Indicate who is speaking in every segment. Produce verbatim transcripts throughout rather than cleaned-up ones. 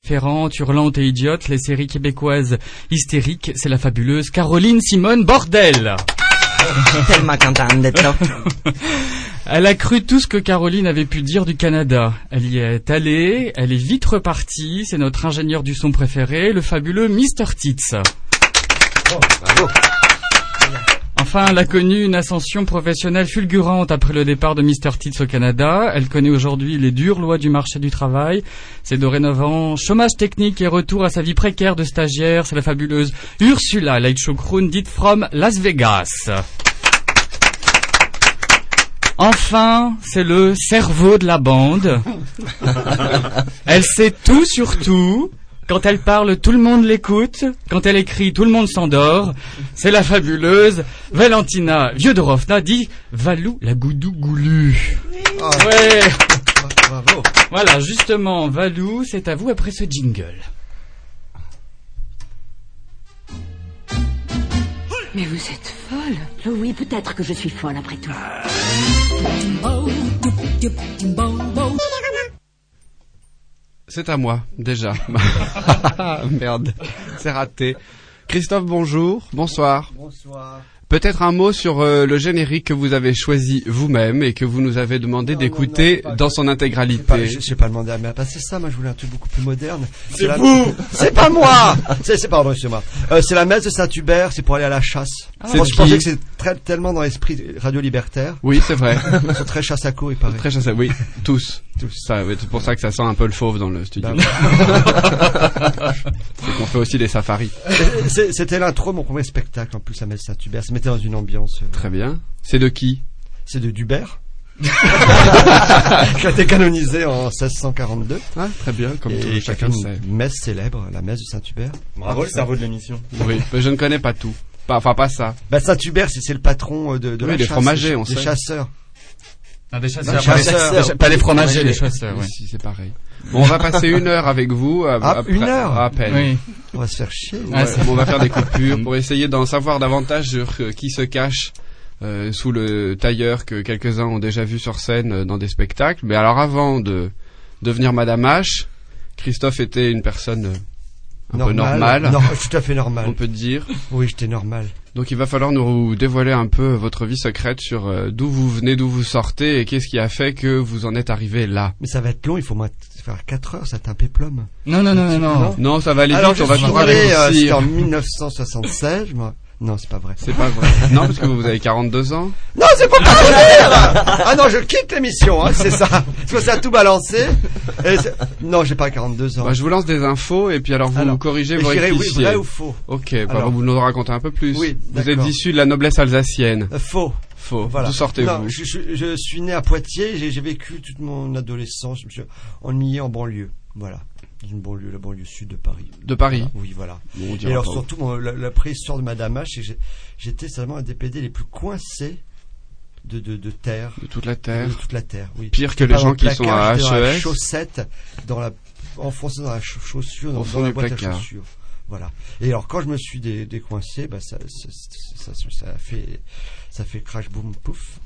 Speaker 1: différentes, hurlantes et idiotes, les séries québécoises hystériques, c'est la fabuleuse Caroline Simone Bordel.
Speaker 2: Tellement contente d'être là.
Speaker 1: Elle a cru tout ce que Caroline avait pu dire du Canada. Elle y est allée, elle est vite repartie, c'est notre ingénieur du son préféré, le fabuleux mister Tits.
Speaker 3: Oh, bravo.
Speaker 1: Enfin, elle a connu une ascension professionnelle fulgurante après le départ de mister Tits au Canada. Elle connaît aujourd'hui les dures lois du marché du travail. C'est dorénavant chômage technique et retour à sa vie précaire de stagiaire. C'est la fabuleuse Ursula Leitchow-Kroon, dite from Las Vegas. Enfin, c'est le cerveau de la bande. Elle sait tout sur tout. Quand elle parle, tout le monde l'écoute. Quand elle écrit, tout le monde s'endort. C'est la fabuleuse Valentina Viodorovna, dit Valou la goudou goulu.
Speaker 3: Oh.
Speaker 1: Ouais.
Speaker 3: Bravo.
Speaker 1: Voilà, justement, Valou, c'est à vous après ce jingle.
Speaker 4: Mais vous êtes folle.
Speaker 5: Oui, peut-être que je suis folle après tout.
Speaker 6: C'est à moi, déjà. Merde, c'est raté. Christophe, bonjour, bonsoir.
Speaker 3: Bonsoir.
Speaker 6: Peut-être un mot sur euh, le générique que vous avez choisi vous-même et que vous nous avez demandé non, d'écouter non, non, dans son intégralité.
Speaker 3: Je n'ai pas demandé à me passer ça, moi je voulais un truc beaucoup plus moderne.
Speaker 6: C'est, c'est vous
Speaker 3: la... C'est pas moi c'est, c'est pardon, c'est moi. Euh, c'est la messe de Saint-Hubert, c'est pour aller à la chasse.
Speaker 6: Ah,
Speaker 3: moi, je pensais que c'est très, tellement dans l'esprit radio libertaire.
Speaker 6: Oui, c'est vrai.
Speaker 3: Ils sont très chasse à court, il paraît.
Speaker 6: Très chasse à oui, tous. tous. Ça, c'est pour ça que ça sent un peu le fauve dans le studio. C'est qu'on fait aussi des safaris.
Speaker 3: C'est, c'était l'intro de mon premier spectacle, en plus, à messe Saint-Hubert. Ça mettait dans une ambiance. Euh...
Speaker 6: Très bien. C'est de qui?
Speaker 3: C'est de Dubert. Qui a été canonisé en seize cent quarante-deux.
Speaker 6: Ah, très bien, comme
Speaker 3: et
Speaker 6: tout, chacun sait.
Speaker 3: Une messe célèbre, la messe de Saint-Hubert.
Speaker 7: Bravo, le cerveau de l'émission.
Speaker 6: Oui, mais je ne connais pas tout. Pas, enfin, pas ça.
Speaker 3: Bah, Saint-Hubert, c'est, c'est le patron de, de
Speaker 6: oui,
Speaker 3: la
Speaker 6: des
Speaker 3: chasse.
Speaker 6: fromagers, on
Speaker 3: des
Speaker 6: sait.
Speaker 3: chasseurs.
Speaker 1: Ah, des chasseurs,
Speaker 3: des chasseurs.
Speaker 1: Pas, des, pas des fromagers, des chasseurs, oui.
Speaker 6: Si, c'est pareil. Bon, on va passer une heure avec vous. À,
Speaker 3: ah,
Speaker 6: après,
Speaker 3: une heure
Speaker 6: à peine.
Speaker 1: Oui.
Speaker 3: On va se faire chier.
Speaker 6: Ouais, on va faire des coupures pour essayer d'en savoir davantage sur euh, qui se cache euh, sous le tailleur que quelques-uns ont déjà vu sur scène euh, dans des spectacles. Mais alors, avant de devenir Madame H, Christophe était une personne euh, un
Speaker 3: normal.
Speaker 6: peu normale.
Speaker 3: Non, tout à fait normal.
Speaker 6: On peut dire.
Speaker 3: Oui, j'étais normal.
Speaker 6: Donc il va falloir nous dévoiler un peu votre vie secrète sur euh, d'où vous venez, d'où vous sortez et qu'est-ce qui a fait que vous en êtes arrivé là.
Speaker 3: Mais ça va être long, il faut moins faire quatre heures, ça t'est un péplum.
Speaker 1: Non, non, non, non, non.
Speaker 6: Non, ça va aller
Speaker 3: Alors,
Speaker 6: vite, on va
Speaker 3: pouvoir
Speaker 6: aller
Speaker 3: euh,
Speaker 6: raccourcir.
Speaker 3: C'était en dix-neuf cent soixante-seize, moi. Non, c'est pas vrai.
Speaker 6: C'est pas vrai. Non, parce que vous avez quarante-deux ans.
Speaker 3: Non, c'est pas pas dire. Ah non, je quitte l'émission, hein, c'est ça. Parce que ça a tout balancé. Et non, j'ai pas quarante-deux ans.
Speaker 6: Bah, je vous lance des infos et puis alors vous
Speaker 3: alors,
Speaker 6: nous corrigez, vous
Speaker 3: rectifiez.
Speaker 6: rectifiez.
Speaker 3: Oui, vrai ou faux?
Speaker 6: Ok, bah,
Speaker 3: alors,
Speaker 6: vous nous racontez un peu plus.
Speaker 3: Oui,
Speaker 6: vous êtes issu de la noblesse alsacienne.
Speaker 3: Euh, faux.
Speaker 6: Faux.
Speaker 3: Voilà.
Speaker 6: D'où sortez-vous?
Speaker 3: Non, je, je, je suis né à Poitiers, j'ai, j'ai vécu toute mon adolescence, je me suis ennuyé en banlieue. Voilà. Dans une banlieue, la banlieue sud de Paris.
Speaker 6: De Paris?
Speaker 3: Voilà. Oui, voilà.
Speaker 6: Bon,
Speaker 3: et alors, surtout, mon, la, la préhistoire de Madame H, c'est que j'étais seulement un des P D les plus coincés de, de, de terre.
Speaker 6: De toute la terre?
Speaker 3: De toute la terre, oui.
Speaker 6: Pire que les gens qui sont à H E S?
Speaker 3: Dans la chaussette, dans la, enfoncé dans la chaussure, dans, dans la boîte
Speaker 6: placard.
Speaker 3: à chaussures. Voilà. Et alors, quand je me suis dé, décoincé, bah, ça, ça, ça, ça, ça a fait, ça fait crash, boom, pouf.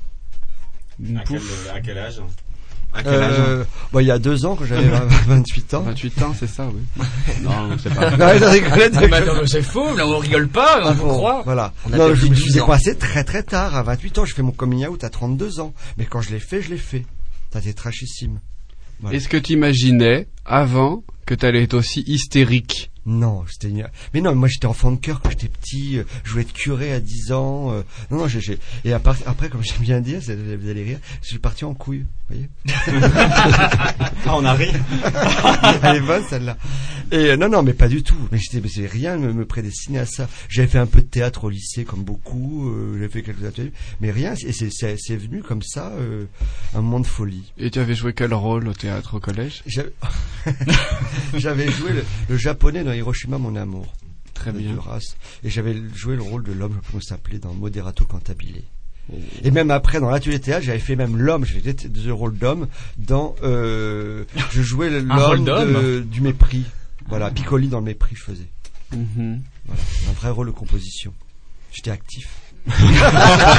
Speaker 7: À quel, à quel âge? À quel
Speaker 3: euh,
Speaker 7: âge
Speaker 3: bah, il y a deux ans, quand j'avais vingt-huit ans.
Speaker 6: vingt-huit ans, c'est ça, oui. Non, c'est pas.
Speaker 3: Non, ça rigolait de...
Speaker 1: bah, non, c'est faux, là, on rigole pas, on vous croit.
Speaker 3: Voilà.
Speaker 2: On a
Speaker 3: non, je me suis
Speaker 2: dix ans.
Speaker 3: décoincé très très tard, à vingt-huit ans. Je fais mon coming out à trente-deux ans. Mais quand je l'ai fait, je l'ai fait. Ça a été trashissime.
Speaker 6: Voilà. Est-ce que tu imaginais, avant, que tu allais être aussi hystérique?
Speaker 3: Non, c'était une... mais non, moi j'étais enfant de cœur quand j'étais petit, euh, je voulais être curé à dix ans. Euh... Non, non, j'ai, j'ai... et après, après, comme j'aime bien dire, vous allez rire, je suis parti en couille, vous voyez.
Speaker 7: Ah, on a ri.
Speaker 3: Elle est bonne celle-là. Et euh, non, non, mais pas du tout. Mais j'étais, mais c'est rien me, me prédestinait à ça. J'avais fait un peu de théâtre au lycée, comme beaucoup. Euh, j'avais fait quelques ateliers, mais rien. Et c'est, c'est, c'est venu comme ça, euh, un moment de folie.
Speaker 6: Et tu avais joué quel rôle au théâtre au collège?
Speaker 3: J'avais, j'avais joué le, le japonais dans Hiroshima, mon amour.
Speaker 6: Très bien.
Speaker 3: Race. Et j'avais joué le rôle de l'homme, comment ça s'appelait, dans Moderato Cantabile. Oh. Et même après, dans l'atelier théâtre, j'avais fait même l'homme, j'avais fait le rôle d'homme dans, euh, je jouais l'homme de, du mépris. Voilà, Piccoli dans le mépris, je faisais.
Speaker 6: Mm-hmm.
Speaker 3: Voilà, un vrai rôle de composition. J'étais actif.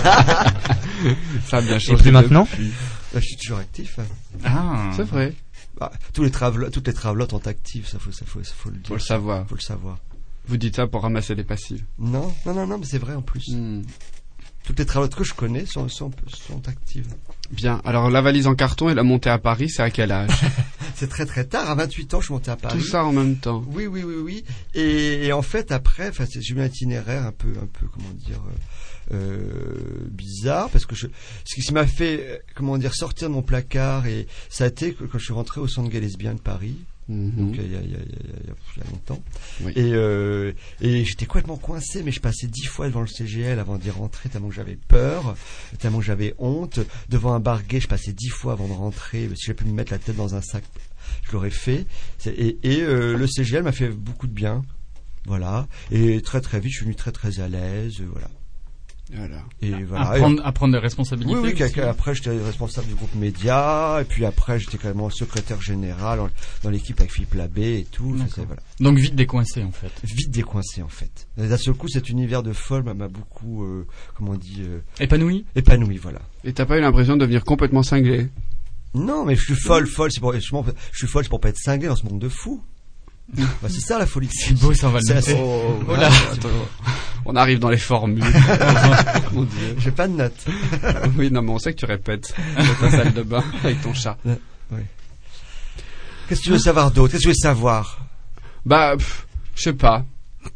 Speaker 6: Ça a bien changé.
Speaker 2: Et puis maintenant?
Speaker 3: Là, je suis toujours actif. Hein.
Speaker 1: Ah.
Speaker 6: C'est vrai.
Speaker 3: Bah, tous les travelo- toutes les travelotes sont actives, ça faut, ça faut, ça faut le dire.
Speaker 6: Faut le savoir.
Speaker 3: Faut le savoir.
Speaker 6: Vous dites ça pour ramasser des passives.
Speaker 3: Non, non, non, non, mais c'est vrai en plus.
Speaker 6: Hmm.
Speaker 3: Toutes les travelotes que je connais sont, sont, sont actives.
Speaker 6: Bien. Alors la valise en carton et la montée à Paris, c'est à quel âge?
Speaker 3: C'est très très tard. À vingt-huit ans, je suis monté à Paris.
Speaker 6: Tout ça en même temps.
Speaker 3: Oui, oui, oui, oui. Et, et en fait, après, enfin, c'est- j'ai eu un itinéraire un peu, un peu, comment dire, euh, euh, bizarre, parce que je, ce qui m'a fait, euh, comment dire, sortir de mon placard, et ça a été que, quand je suis rentré au Centre Gay Lesbien de Paris.
Speaker 6: Mhm.
Speaker 3: Donc il y a, il y, a, il y, a, il y a- il y a longtemps.
Speaker 6: Oui.
Speaker 3: Et, euh, et j'étais complètement coincé, mais je passais dix fois devant le C G L avant d'y rentrer, tellement que j'avais peur, tellement que j'avais honte. Devant un bar gay, je passais dix fois avant de rentrer. Si j'avais pu me mettre la tête dans un sac, je l'aurais fait. C'est- Et, et euh, le C G L m'a fait beaucoup de bien. Voilà. Et très très vite, je suis venu très très à l'aise. euh, Voilà.
Speaker 6: Voilà.
Speaker 3: Et voilà.
Speaker 1: À prendre, à prendre des responsabilités.
Speaker 3: Oui, oui,
Speaker 1: aussi.
Speaker 3: qu'à- après j'étais responsable du groupe média, et puis après j'étais quand même secrétaire général en- dans l'équipe avec Philippe Labbé et tout. Enfin,
Speaker 1: D'accord.
Speaker 3: c'est- voilà.
Speaker 1: Donc vite décoincé en fait.
Speaker 3: Vite décoincé en fait. Et d'un seul coup, cet univers de folle m'a m'a beaucoup, euh, comment on dit, euh,
Speaker 1: Épanoui.
Speaker 3: épanoui, voilà.
Speaker 6: Et t'as pas eu l'impression de devenir complètement cinglé?
Speaker 3: Non, mais je suis folle, folle, c'est pour, justement, je suis folle, c'est pour pas être cinglé dans ce monde de fous. Bah, c'est ça la folie.
Speaker 1: C'est beau, ça on va le
Speaker 3: C'est
Speaker 1: noter.
Speaker 3: assez-
Speaker 6: Oh,
Speaker 1: Oh là.
Speaker 6: attends. On arrive dans les formules. Mon Dieu.
Speaker 3: J'ai pas de notes.
Speaker 6: Oui, non, mais on sait que tu répètes dans ta salle de bain avec ton chat.
Speaker 3: Qu'est-ce que tu veux savoir d'autre? Qu'est-ce que tu veux savoir?
Speaker 6: Bah, pff, je sais pas.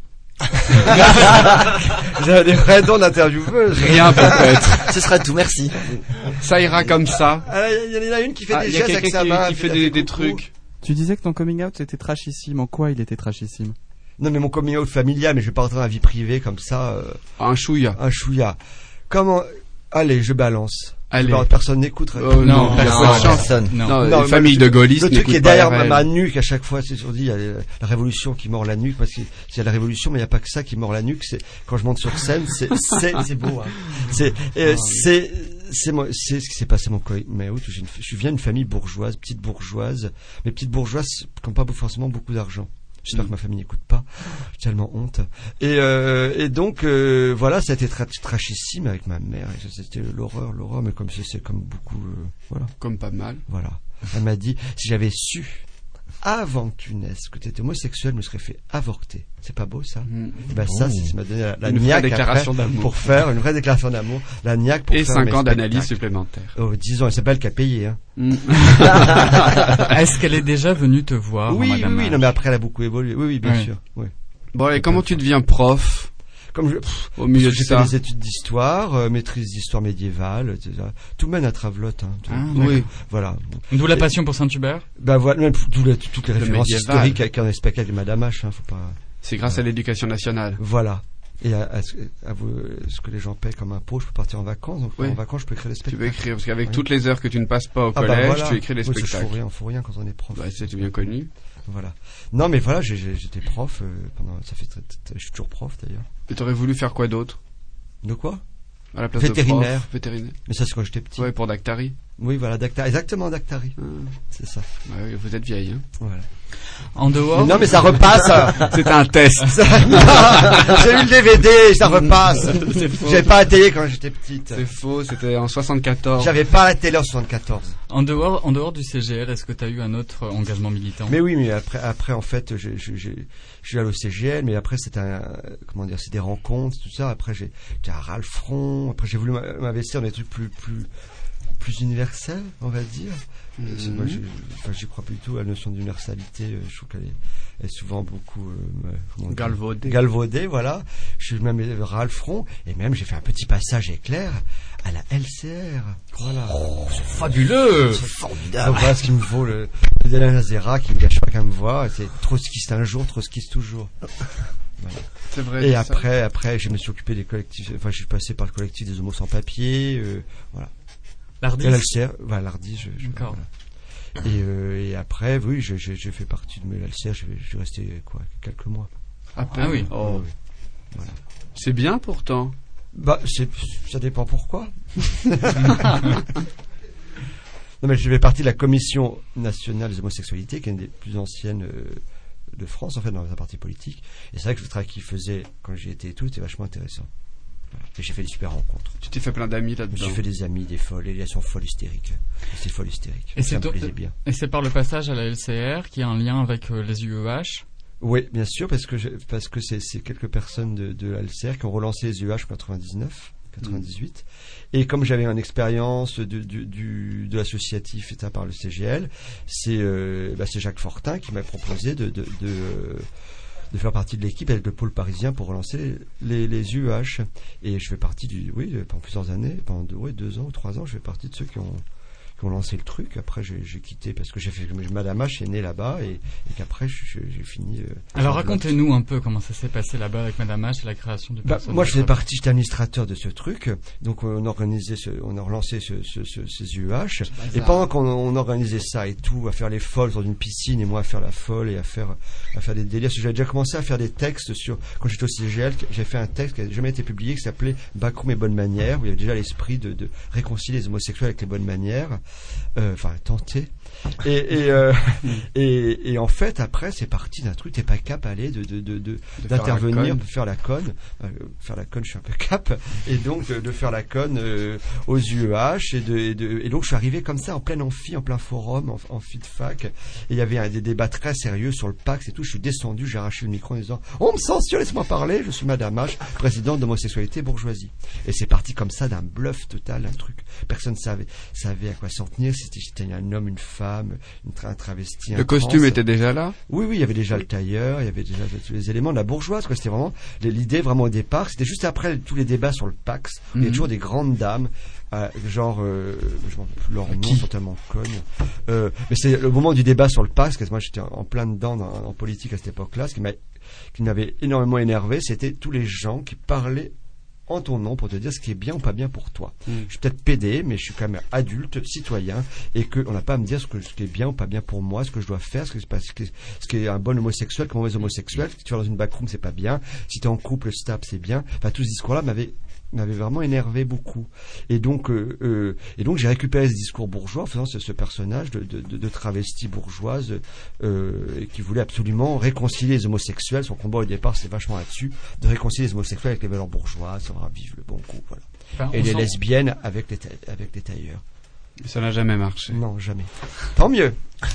Speaker 3: J'avais des vrais dons d'intervieweuse.
Speaker 6: Rien peut-être.
Speaker 2: Ce sera tout, merci.
Speaker 6: Ça ira comme ça.
Speaker 3: Ah, il y en a une qui fait
Speaker 6: Ah,
Speaker 3: des
Speaker 6: il y a
Speaker 3: gestes avec
Speaker 6: quelqu'un
Speaker 3: sa
Speaker 6: qui,
Speaker 3: main.
Speaker 6: qui
Speaker 3: puis
Speaker 6: fait
Speaker 3: elle
Speaker 6: des, des
Speaker 3: coucou.
Speaker 6: trucs.
Speaker 8: Tu disais que ton coming out était trashissime. En quoi il était trashissime?
Speaker 3: Non, mais mon coming out familial, mais je vais pas rentrer dans la vie privée comme ça, euh,
Speaker 6: Un chouïa.
Speaker 3: un chouïa. Comment, allez, je balance.
Speaker 6: Allez.
Speaker 3: Alors, personne n'écoute.
Speaker 6: Oh, non,
Speaker 1: Non,
Speaker 6: il y a
Speaker 1: non,
Speaker 6: pas de chance.
Speaker 2: personne.
Speaker 1: Non.
Speaker 6: Non,
Speaker 3: Non,
Speaker 6: une famille
Speaker 3: le-
Speaker 6: de gaullistes
Speaker 3: Le truc qui est
Speaker 6: n'écoute pas
Speaker 3: derrière ma,
Speaker 6: R L.
Speaker 3: ma nuque, à chaque fois, c'est sur dit, il y a la révolution qui mord la nuque, parce que il y a la révolution, mais il n'y a pas que ça qui mord la nuque. C'est quand je monte sur scène, c'est c'est c'est beau. Hein. C'est euh, c'est c'est moi- c'est ce qui s'est passé mon coï. Mais oui, j'ai une- je viens d'une famille bourgeoise, petite bourgeoise, mais petite bourgeoise qui n'ont pas forcément beaucoup d'argent. J'espère que ma famille n'écoute pas. J'ai tellement honte. Et, euh, et donc, euh, voilà, ça a été tra- trashissime avec ma mère. Et ça, c'était l'horreur, l'horreur, mais comme c'est, c'est comme beaucoup, euh, voilà,
Speaker 6: Comme pas mal.
Speaker 3: voilà. Elle m'a dit, si j'avais su, avant que tu naisses, que tu étais homosexuel, je me serais fait avorter. C'est pas beau, ça?
Speaker 6: Mm.
Speaker 3: Et ben, ça, c'est ce qui m'a donné la, la
Speaker 6: Une vraie
Speaker 3: niaque
Speaker 6: déclaration
Speaker 3: après,
Speaker 6: d'amour.
Speaker 3: pour faire une vraie déclaration d'amour. La niaque pour
Speaker 6: Et
Speaker 3: faire
Speaker 6: cinq
Speaker 3: mes
Speaker 6: ans d'analyse
Speaker 3: spectacles.
Speaker 6: supplémentaire.
Speaker 3: Oh, dix ans, et c'est pas elle qui a payé, hein.
Speaker 6: Mm.
Speaker 1: Est-ce qu'elle est déjà venue te voir,
Speaker 3: oui, oui,
Speaker 1: Madame
Speaker 3: oui,
Speaker 1: H?
Speaker 3: non, mais après, elle a beaucoup évolué. Oui, oui, bien
Speaker 1: Oui.
Speaker 3: sûr. Oui.
Speaker 6: Bon, et comment tu deviens prof
Speaker 3: Comme je, pff,
Speaker 6: au milieu de
Speaker 3: j'ai fait
Speaker 6: ça?
Speaker 3: des études d'histoire, euh, maîtrise d'histoire médiévale, et cetera. Tout mène à Travelotte, hein. Tout-
Speaker 6: Ah, oui.
Speaker 3: Voilà.
Speaker 1: D'où la passion pour Saint-Hubert.
Speaker 3: Ben voilà, même toutes les, toutes les
Speaker 6: Le
Speaker 3: références
Speaker 6: médiéval.
Speaker 3: historiques avec un spectacle de Madame H, hein, faut pas.
Speaker 6: C'est grâce à l'éducation nationale.
Speaker 3: Voilà. Et à, à ce, à vous, ce que les gens paient comme impôt, je peux partir en vacances. Donc
Speaker 6: Oui.
Speaker 3: en vacances, je peux écrire des
Speaker 6: Tu
Speaker 3: spectacles.
Speaker 6: peux écrire, parce qu'avec
Speaker 3: Oui.
Speaker 6: toutes les heures que tu ne passes pas au
Speaker 3: Ah bah
Speaker 6: collège,
Speaker 3: voilà.
Speaker 6: tu écris des
Speaker 3: Oui, c'est-
Speaker 6: spectacles.
Speaker 3: faut rien, faut rien quand on est prof.
Speaker 6: Bah, c'est bien connu.
Speaker 3: Voilà. Non, mais voilà, j'ai- j'ai- j'étais prof euh, pendant. Ça fait, très- très- je suis toujours prof d'ailleurs.
Speaker 6: Et t'aurais voulu faire quoi d'autre
Speaker 3: De quoi?
Speaker 6: à la place
Speaker 3: Vétérinaire.
Speaker 6: de prof? Vétérinaire.
Speaker 3: Mais ça, c'est quand j'étais petit.
Speaker 6: Ouais, pour Dactari.
Speaker 3: Oui, voilà, Dactari. Exactement, Dactari.
Speaker 6: Ah.
Speaker 3: C'est ça.
Speaker 6: Bah oui, vous êtes vieille, hein.
Speaker 3: Voilà.
Speaker 1: En dehors.
Speaker 3: Mais non, mais ça repasse.
Speaker 6: C'était un test.
Speaker 3: Ça- non, j'ai eu le D V D, ça repasse.
Speaker 6: C'est faux.
Speaker 3: J'avais pas la télé quand j'étais petite.
Speaker 6: C'est faux, c'était en soixante-quatorze.
Speaker 3: J'avais pas la télé en soixante-quatorze.
Speaker 1: En dehors, en dehors du C G L, est-ce que tu as eu un autre engagement militant?
Speaker 3: Mais oui, mais après, après en fait, j'ai, j'ai, j'ai, je suis allé au C G L, mais après c'était un, comment dire, c'est des rencontres, tout ça. Après j'ai, j'étais à Ralfron. Après j'ai voulu m'a- m'investir dans des trucs plus, plus, plus universels, on va dire.
Speaker 6: Mhm.
Speaker 3: C'est- Moi, je, enfin, j'y crois plus du tout à la notion d'universalité. euh, Je trouve qu'elle est, elle est souvent beaucoup euh, me- comment dire,
Speaker 6: Galvaudé.
Speaker 3: galvaudée, voilà. Je suis même allé à Ralfron, et même j'ai fait un petit passage éclair à la L C R. Voilà.
Speaker 1: Fabuleux!
Speaker 3: Donc voilà ce qui me vaut le, le Alain Azera qui me gâche pas qu'à me voir. C'est trotskiste un jour, trotskiste toujours.
Speaker 6: C'est vrai.
Speaker 3: Et
Speaker 6: ça.
Speaker 3: après, après, je me suis occupé des collectifs. Enfin, je suis passé par le collectif des homos sans papier. Euh, voilà.
Speaker 1: L'Ardis?
Speaker 3: Et l'L C R, voilà, l'Ardis. Je, je,
Speaker 1: D'accord.
Speaker 3: voilà. Et, euh, et après, oui, j'ai, j'ai, j'ai fait partie de mes L C R. Je, je suis resté quoi, quelques mois.
Speaker 6: À peine.
Speaker 1: Ah oui.
Speaker 6: Oh.
Speaker 3: Oui, oui.
Speaker 6: C'est bien pourtant.
Speaker 3: Bah, c'est, ça dépend pourquoi. Non, mais je fais partie de la Commission nationale des homosexualités, qui est une des plus anciennes euh, de France, en fait, dans un parti politique. Et c'est vrai que le travail qu'ils faisaient quand j'y étais et tout était vachement intéressant. Et j'ai fait des super rencontres.
Speaker 6: Tu t'es fait plein d'amis
Speaker 3: Je me
Speaker 6: là-dedans.
Speaker 3: suis fait des amis, des folles, et elles sont folles hystériques. C'est folle hystérique.
Speaker 1: Et
Speaker 3: ça
Speaker 1: c'est,
Speaker 3: me
Speaker 1: to-
Speaker 3: plaisait bien.
Speaker 1: et c'est par le passage à la L C R qui a un lien avec euh, les U E H.
Speaker 3: Oui, bien sûr, parce que je, parce que c'est, c'est quelques personnes de, de la L C R qui ont relancé les U E H en quatre-vingt-dix-neuf, quatre-vingt-dix-huit. Mmh. Et comme j'avais une expérience de, de, du, de l'associatif état par le C G L, c'est, euh, bah, c'est Jacques Fortin qui m'a proposé de, de, de, euh, de faire partie de l'équipe avec le pôle parisien pour relancer les, les U E H. Et je fais partie du, oui, pendant plusieurs années, pendant deux, ouais, deux ans ou trois ans, je fais partie de ceux qui ont, qui ont lancé le truc. Après, j'ai, j'ai quitté parce que j'ai fait, Madame H est née là-bas et, et qu'après, je, j'ai fini. Euh,
Speaker 1: Alors, racontez-nous un peu comment ça s'est passé là-bas avec Madame H et la création du
Speaker 3: bah,
Speaker 1: personnage.
Speaker 3: moi, je faisais partie, j'étais administrateur de ce truc. Donc, on organisait, ce, on a relancé ce, ce, ce, ces U E H. Et pendant qu'on on organisait ça et tout, à faire les folles dans une piscine et moi à faire la folle et à faire, à faire des délires. Parce que j'avais déjà commencé à faire des textes sur, quand j'étais au C G L, j'ai fait un texte qui n'a jamais été publié qui s'appelait Backroom et bonnes manières, où il y avait déjà l'esprit de, de réconcilier les homosexuels avec les bonnes manières. Euh, enfin, tenter. Et, et, euh, et, et en fait, après, c'est parti d'un truc, t'es pas cap aller de, de, de, de,
Speaker 6: De
Speaker 3: d'intervenir, de faire la conne. Euh, faire la conne, je suis un peu cap. Et donc, de, de faire la conne euh, aux U E H. Et, de, et, de, et donc, je suis arrivé comme ça, en plein amphi, en plein forum, en, en fit fac. Et il y avait un, des débats très sérieux sur le Pax et tout. Je suis descendu, j'ai arraché le micro en disant « On me censure, laisse-moi parler, je suis Madame H, présidente d'homosexualité bourgeoisie. » Et c'est parti comme ça d'un bluff total, un truc. Personne savait, savait à quoi s'en tenir, si c'était un homme, une femme, une tra- un travesti.
Speaker 6: Le
Speaker 3: un
Speaker 6: costume
Speaker 3: trans.
Speaker 6: était déjà là?
Speaker 3: Oui, oui, il y avait déjà le tailleur, il y avait déjà tous les éléments de la bourgeoise, quoi. C'était vraiment, l'idée vraiment au départ, c'était juste après tous les débats sur le Pax, où il y a
Speaker 6: Mhm.
Speaker 3: toujours des grandes dames, euh, genre, euh, je m'en rappelle plus leur nom, sont tellement connes. Euh, mais c'est le moment du débat sur le Pax, parce que moi j'étais en plein dedans dans, en politique à cette époque-là, ce qui m'a, qui m'avait énormément énervé, c'était tous les gens qui parlaient en ton nom pour te dire ce qui est bien ou pas bien pour toi.
Speaker 6: Mm.
Speaker 3: Je suis peut-être pédé, mais je suis quand même adulte, citoyen, et qu'on n'a pas à me dire ce, que, ce qui est bien ou pas bien pour moi, ce que je dois faire, ce, que, ce, qui, ce qui est un bon homosexuel, comme un mauvais homosexuel. Si tu vas dans une backroom, c'est pas bien. Si tu es en couple, stop, c'est bien. Enfin, tout ce discours-là m'avait m'avait vraiment énervé beaucoup. Et donc, euh, euh, et donc j'ai récupéré ce discours bourgeois en faisant ce, ce personnage de, de, de, de travesti bourgeoise euh, qui voulait absolument réconcilier les homosexuels. Son combat au départ, c'était vachement là-dessus, de réconcilier les homosexuels avec les valeurs bourgeoises, ça va vivre le bon coup, voilà.
Speaker 1: Enfin,
Speaker 3: Et
Speaker 1: on
Speaker 3: les
Speaker 1: sent-
Speaker 3: lesbiennes avec les, ta- avec les tailleurs.
Speaker 6: Ça n'a jamais marché.
Speaker 3: Non, jamais. Tant mieux.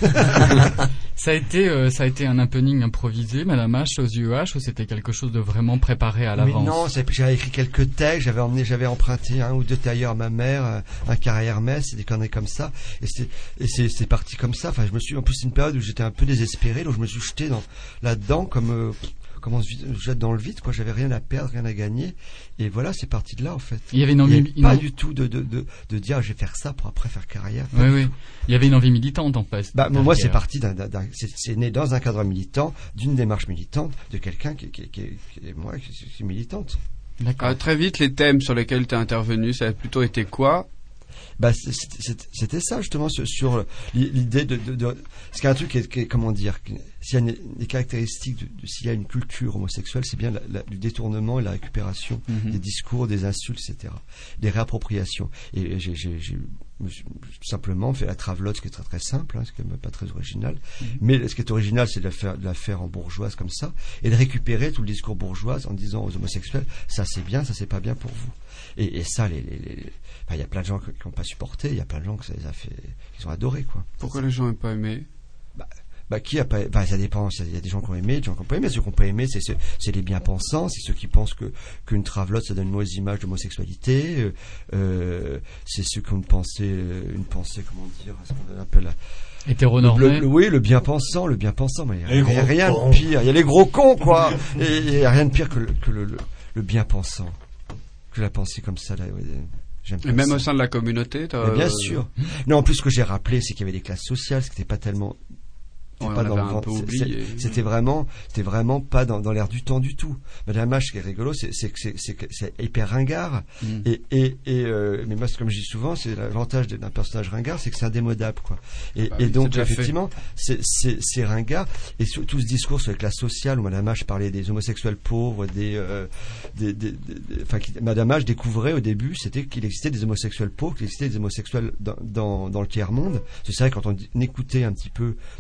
Speaker 1: Ça a été, euh, ça a été un happening improvisé, Madame H, aux U E H, ou c'était quelque chose de vraiment préparé à
Speaker 3: Mais
Speaker 1: l'avance?
Speaker 3: non, c'est- j'avais écrit quelques textes, j'avais emmené, j'avais emprunté un ou deux tailleurs à ma mère, un, un carré Hermès, et des conneries comme ça. Et c'est, et c'est, c'est parti comme ça. Enfin, je me suis, en plus, c'est une période où j'étais un peu désespéré, donc je me suis jeté dans, là-dedans comme, euh, comme on se vide- se jette dans le vide, quoi. J'avais rien à perdre, rien à gagner. Et voilà, c'est parti de là, en fait.
Speaker 1: Il y avait une
Speaker 3: Il
Speaker 1: envie,
Speaker 3: n'y avait
Speaker 1: une
Speaker 3: pas
Speaker 1: en-
Speaker 3: du tout de, de, de, de dire, je vais faire ça pour après faire carrière.
Speaker 1: Oui, oui. Il y avait une envie militante, en fait.
Speaker 3: Bah, moi, c'est
Speaker 1: derrière.
Speaker 3: parti d'un, d'un, d'un- c'est, c'est né dans un cadre militant, d'une démarche militante, de quelqu'un qui, qui, qui, qui est moi, qui, qui est militante.
Speaker 1: D'accord.
Speaker 6: Ah, très vite, les thèmes sur lesquels tu es intervenu, ça a plutôt été quoi?
Speaker 3: Bah, c'est- c'est- c'est- c'était ça justement sur, sur l'idée de, de, de ce qui est un truc qui est, qui est, comment dire, qui- s'il y a une, des caractéristiques de, de- s'il y a une culture homosexuelle, c'est bien la, la, du détournement et la récupération
Speaker 6: Mhm.
Speaker 3: des discours, des insultes, et cetera, des réappropriations. Et j'ai, j'ai, j'ai me suis tout simplement fait la travelote, ce qui est très très simple, hein, ce qui n'est pas très original.
Speaker 6: Mhm.
Speaker 3: Mais ce qui est original, c'est de la faire, de la faire en bourgeoise comme ça, et de récupérer tout le discours bourgeois en disant aux homosexuels, ça c'est bien, ça c'est pas bien pour vous. Et, et ça, les, les, les, enfin, il y a plein de gens qui n'ont pas supporté, il y a plein de gens que ça les a fait, qui ont adoré, quoi.
Speaker 6: Pourquoi les gens n'ont pas aimé?
Speaker 3: Bah, qui a pas, bah, ça dépend, il y a des gens qui ont aimé, des gens qui n'ont pas aimé, ceux qui n'ont pas aimé, c'est, c'est, c'est les bien-pensants, c'est ceux qui pensent que, qu'une travelote, ça donne une mauvaise image d'homosexualité, euh, euh, c'est ceux qui ont une pensée, euh, une pensée, comment dire, ce qu'on appelle,
Speaker 1: Hétéronormé.
Speaker 3: le, le- oui, le bien-pensant, le bien-pensant, mais il
Speaker 7: Les
Speaker 3: n'y a,
Speaker 7: gros
Speaker 3: rien
Speaker 7: cons.
Speaker 3: de pire, il y a les gros cons, quoi, et il n'y a rien de pire que le, que le, le, le bien-pensant, que la pensée comme ça, là, ouais, j'aime pas
Speaker 6: Et même
Speaker 3: ça.
Speaker 6: au sein de la communauté, t'as,
Speaker 3: Mais bien
Speaker 6: euh,
Speaker 3: sûr. Non, en plus, ce que j'ai rappelé, c'est qu'il y avait des classes sociales, ce qui n'était pas tellement,
Speaker 6: Ouais,
Speaker 3: pas
Speaker 6: on
Speaker 3: dans
Speaker 6: avait
Speaker 3: le
Speaker 6: un peu
Speaker 3: vent- c'est-
Speaker 6: oublié.
Speaker 3: c'est- C'était vraiment, c'était vraiment pas dans, dans l'air du temps du tout. Madame H, ce qui est rigolo, c'est, c'est que c'est, c'est, que c'est hyper ringard.
Speaker 6: Mm.
Speaker 3: Et, et, et euh, mais moi, c'est comme je dis souvent, c'est l'avantage d'un personnage ringard, c'est que c'est indémodable, quoi. Et,
Speaker 6: Bah
Speaker 3: et
Speaker 6: oui,
Speaker 3: donc,
Speaker 6: c'est déjà
Speaker 3: effectivement, c'est, c'est, c'est ringard. Et sur, tout ce discours sur les classes sociales où Madame H parlait des homosexuels pauvres, des, euh, des, des, des- des- enfin, qui- Madame H découvrait au début, c'était qu'il existait des homosexuels pauvres, qu'il existait des homosexuels dans, dans, dans le tiers monde. C'est vrai, quand on, on écoutait un petit peu toutes les analyses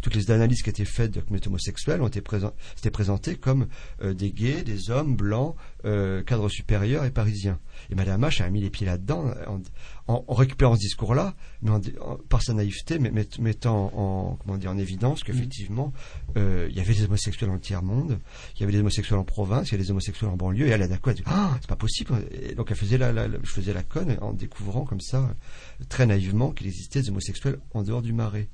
Speaker 3: analyses qui étaient faites de la communauté homosexuelle ont été présent, étaient présentées comme euh, des gays, des hommes blancs, euh, cadres supérieurs et parisiens. Et Madame H a mis les pieds là-dedans en, en, en récupérant ce discours-là, mais en, en, par sa naïveté, mais met, mettant en, comment dire, en évidence qu'effectivement, euh, il y avait des homosexuels dans le tiers-monde, il y avait des homosexuels en province, il y avait des homosexuels en banlieue, et elle a d'accord, elle dit, ah, c'est pas possible. Et donc elle faisait la, la, la, je faisais la conne en découvrant comme ça, très naïvement, qu'il existait des homosexuels en dehors du marais.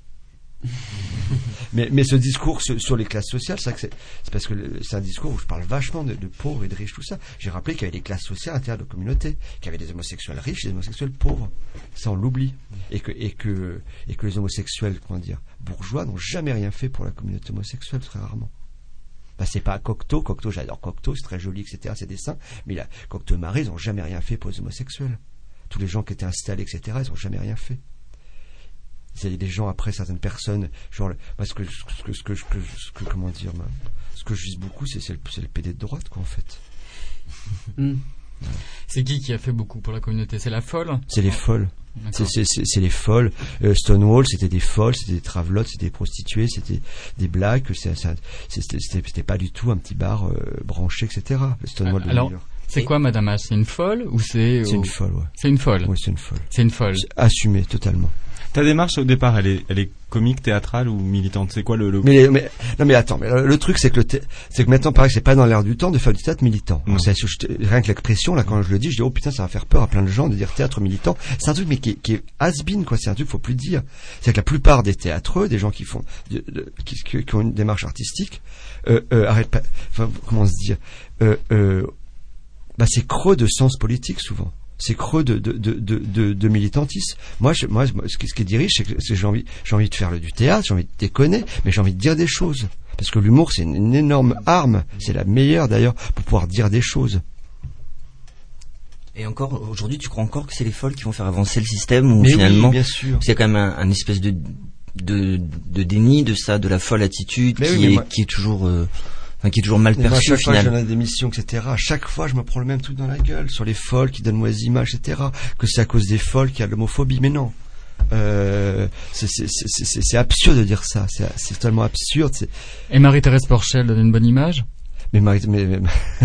Speaker 3: mais, mais ce discours sur, sur les classes sociales, c'est, que c'est, c'est parce que le, c'est un discours où je parle vachement de, de pauvres et de riches, tout ça. J'ai rappelé qu'il y avait des classes sociales à l'intérieur de communautés, qu'il y avait des homosexuels riches et des homosexuels pauvres. Ça, on l'oublie. Et que, et que, et que les homosexuels, comment dire, bourgeois n'ont jamais rien fait pour la communauté homosexuelle, très rarement. Bah, c'est pas Cocteau, Cocteau, j'adore Cocteau, c'est très joli, et cetera, ses dessins, mais là, Cocteau et Marie, ils n'ont jamais rien fait pour les homosexuels. Tous les gens qui étaient installés, et cetera, ils n'ont jamais rien fait. Il y a des gens après, certaines personnes, genre, parce que, ce que, ce que, ce que, ce que comment dire, ce que je vise beaucoup, c'est, c'est, le, c'est le P D de droite, quoi, en fait.
Speaker 1: Mm. Voilà. C'est qui qui a fait beaucoup pour la communauté? C'est la folle?
Speaker 3: C'est les folles. C'est, c'est, c'est, c'est les folles. Euh, Stonewall, c'était des folles, c'était des travelottes, c'était des prostituées, c'était des blagues. C'est, c'est, c'était, c'était, c'était pas du tout un petit bar euh, branché, et cetera. Le Stonewall
Speaker 1: Alors,
Speaker 3: de New York.
Speaker 1: C'est quoi, Madame H? C'est une folle ou c'est...
Speaker 3: C'est
Speaker 1: ou...
Speaker 3: une folle, ouais.
Speaker 1: C'est une folle.
Speaker 3: Oui, c'est une folle.
Speaker 1: C'est une folle.
Speaker 3: C'est assumé totalement.
Speaker 9: Ta démarche au départ, elle est, elle est comique, théâtrale ou militante? C'est quoi le, le...
Speaker 3: Mais, mais non, mais attends, mais le, le truc c'est que le thé, c'est que maintenant pareil, c'est pas dans l'air du temps de faire du théâtre militant. Mmh. C'est, je, rien que l'expression là, quand je le dis, je dis oh putain, ça va faire peur à plein de gens de dire théâtre militant. C'est un truc mais qui, qui est has-been, quoi. C'est un truc qu'il faut plus dire. C'est que la plupart des théâtreux, des gens qui font, de, de, qui, qui, qui ont une démarche artistique, euh, euh, arrête pas. Enfin, comment se dire euh, euh, bah c'est creux de sens politique souvent. C'est creux de, de, de, de, de, de militantisme. Moi, je, moi, ce qui, ce qui dirige, c'est que, c'est que j'ai envie, j'ai envie de faire le, du théâtre, j'ai envie de déconner, mais j'ai envie de dire des choses. Parce que l'humour, c'est une, une énorme arme. C'est la meilleure, d'ailleurs, pour pouvoir dire des choses.
Speaker 2: Et encore, aujourd'hui, tu crois encore que c'est les folles qui vont faire avancer le système ou
Speaker 3: mais
Speaker 2: finalement,
Speaker 3: oui, bien sûr.
Speaker 2: C'est quand même un, un espèce de, de, de déni de ça, de la folle attitude qui, oui, est, moi... qui est toujours, euh, Enfin, qui est toujours mal perçu.
Speaker 3: Moi, chaque
Speaker 2: fois
Speaker 3: que je donne des émissions, et cetera, à chaque fois, je me prends le même truc dans la gueule sur les folles qui donnent mauvaise image, et cetera. Que c'est à cause des folles qu'il y a de l'homophobie, mais non. Euh, c'est, c'est, c'est, c'est, c'est absurde de dire ça. C'est, c'est totalement absurde. C'est...
Speaker 1: Et Marie-Thérèse Porchel donne une bonne image?
Speaker 3: Mais Marie, mais, mais...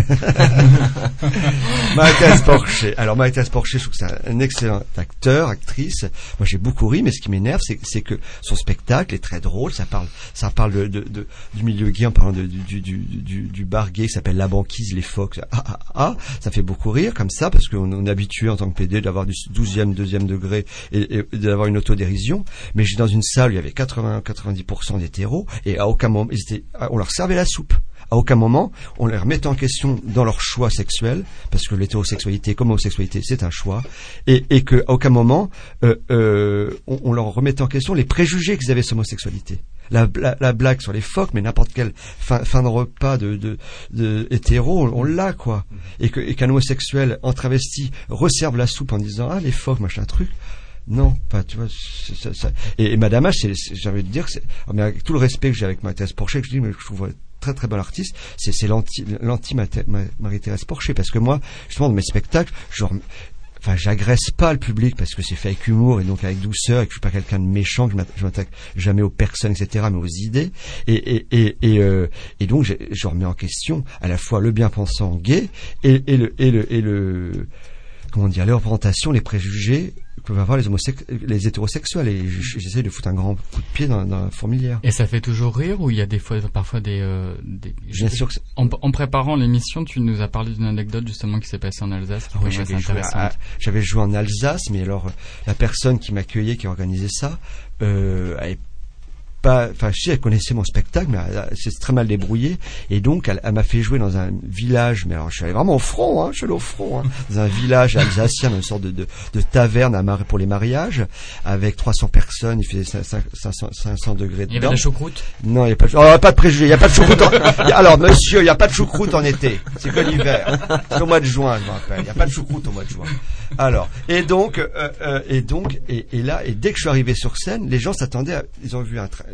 Speaker 3: Marie-Thérèse Porcher. Alors Marie-Thérèse Porcher, je trouve que c'est un excellent acteur, actrice. Moi, j'ai beaucoup ri, mais ce qui m'énerve, c'est, c'est que son spectacle est très drôle. Ça parle, ça parle de, de, de du milieu gay en parlant de, du, du, du, du bar gay qui s'appelle La Banquise, les phoques. Ah, ah, ah. Ça fait beaucoup rire comme ça parce qu'on on est habitué en tant que P D d'avoir du douzième, deuxième degré et, et d'avoir une autodérision. Mais j'étais dans une salle où il y avait quatre-vingts à quatre-vingt-dix pour cent d'hétéros et à aucun moment, ils étaient, on leur servait la soupe. À aucun moment, on les remettait en question dans leur choix sexuel, parce que l'hétérosexualité comme l'homosexualité, c'est un choix, et, et qu'à aucun moment, euh, euh, on, on leur remettait en question les préjugés qu'ils avaient sur l'homosexualité. La, la, la blague sur les phoques, mais n'importe quelle fin, fin de repas de, de, de hétéro, on, on l'a, quoi. Et, que, et qu'un homosexuel en travesti resserve la soupe en disant « Ah, les phoques, machin truc », non, pas, tu vois, ça, ça. Et, et Madame H, c'est, c'est, j'ai envie de dire, c'est, mais avec tout le respect que j'ai avec Marie-Thérèse Porcher, que je dis, mais je trouve très très bon artiste, c'est, c'est l'anti, l'anti Marie-Thérèse Porcher, parce que moi, justement, dans mes spectacles, genre, enfin, j'agresse pas le public parce que c'est fait avec humour et donc avec douceur et que je suis pas quelqu'un de méchant, que je m'attaque jamais aux personnes, et cetera, mais aux idées. Et, et, et, et, euh, et donc, je remets en question à la fois le bien-pensant gay et, et le, et le, et le, comment dire, les représentations, les préjugés que peuvent avoir les homosexuels, les hétérosexuels, et j'essaie de foutre un grand coup de pied dans, dans la fourmilière.
Speaker 1: Et ça fait toujours rire ou il y a des fois, parfois des, euh, des...
Speaker 3: Bien sûr que c'est...
Speaker 1: en, en préparant l'émission, tu nous as parlé d'une anecdote justement qui s'est passée en Alsace.
Speaker 3: Oui, j'avais joué, à, j'avais joué en Alsace, mais alors la personne qui m'accueillait, qui organisait ça, euh, avait pas, enfin, je sais, elle connaissait mon spectacle, mais elle, elle s'est très mal débrouillée, et donc elle, elle m'a fait jouer dans un village, mais alors je suis allé vraiment au front, hein, je suis allé au front, hein, dans un village alsacien, dans une sorte de, de, de taverne à mar- pour les mariages, avec trois cents personnes, il faisait cinq cents degrés dedans.
Speaker 1: Il y avait de la choucroute?
Speaker 3: Non, il n'y a pas de, oh, pas de préjugés, il n'y a pas de choucroute en, alors, monsieur, il n'y a pas de choucroute en été, c'est que l'hiver, c'est au mois de juin, je me rappelle, il n'y a pas de choucroute au mois de juin. Alors, et donc, euh, euh, et donc, et, et là, et dès que je suis arrivé sur scène, les gens s'attendaient à, ils ont vu un, tra-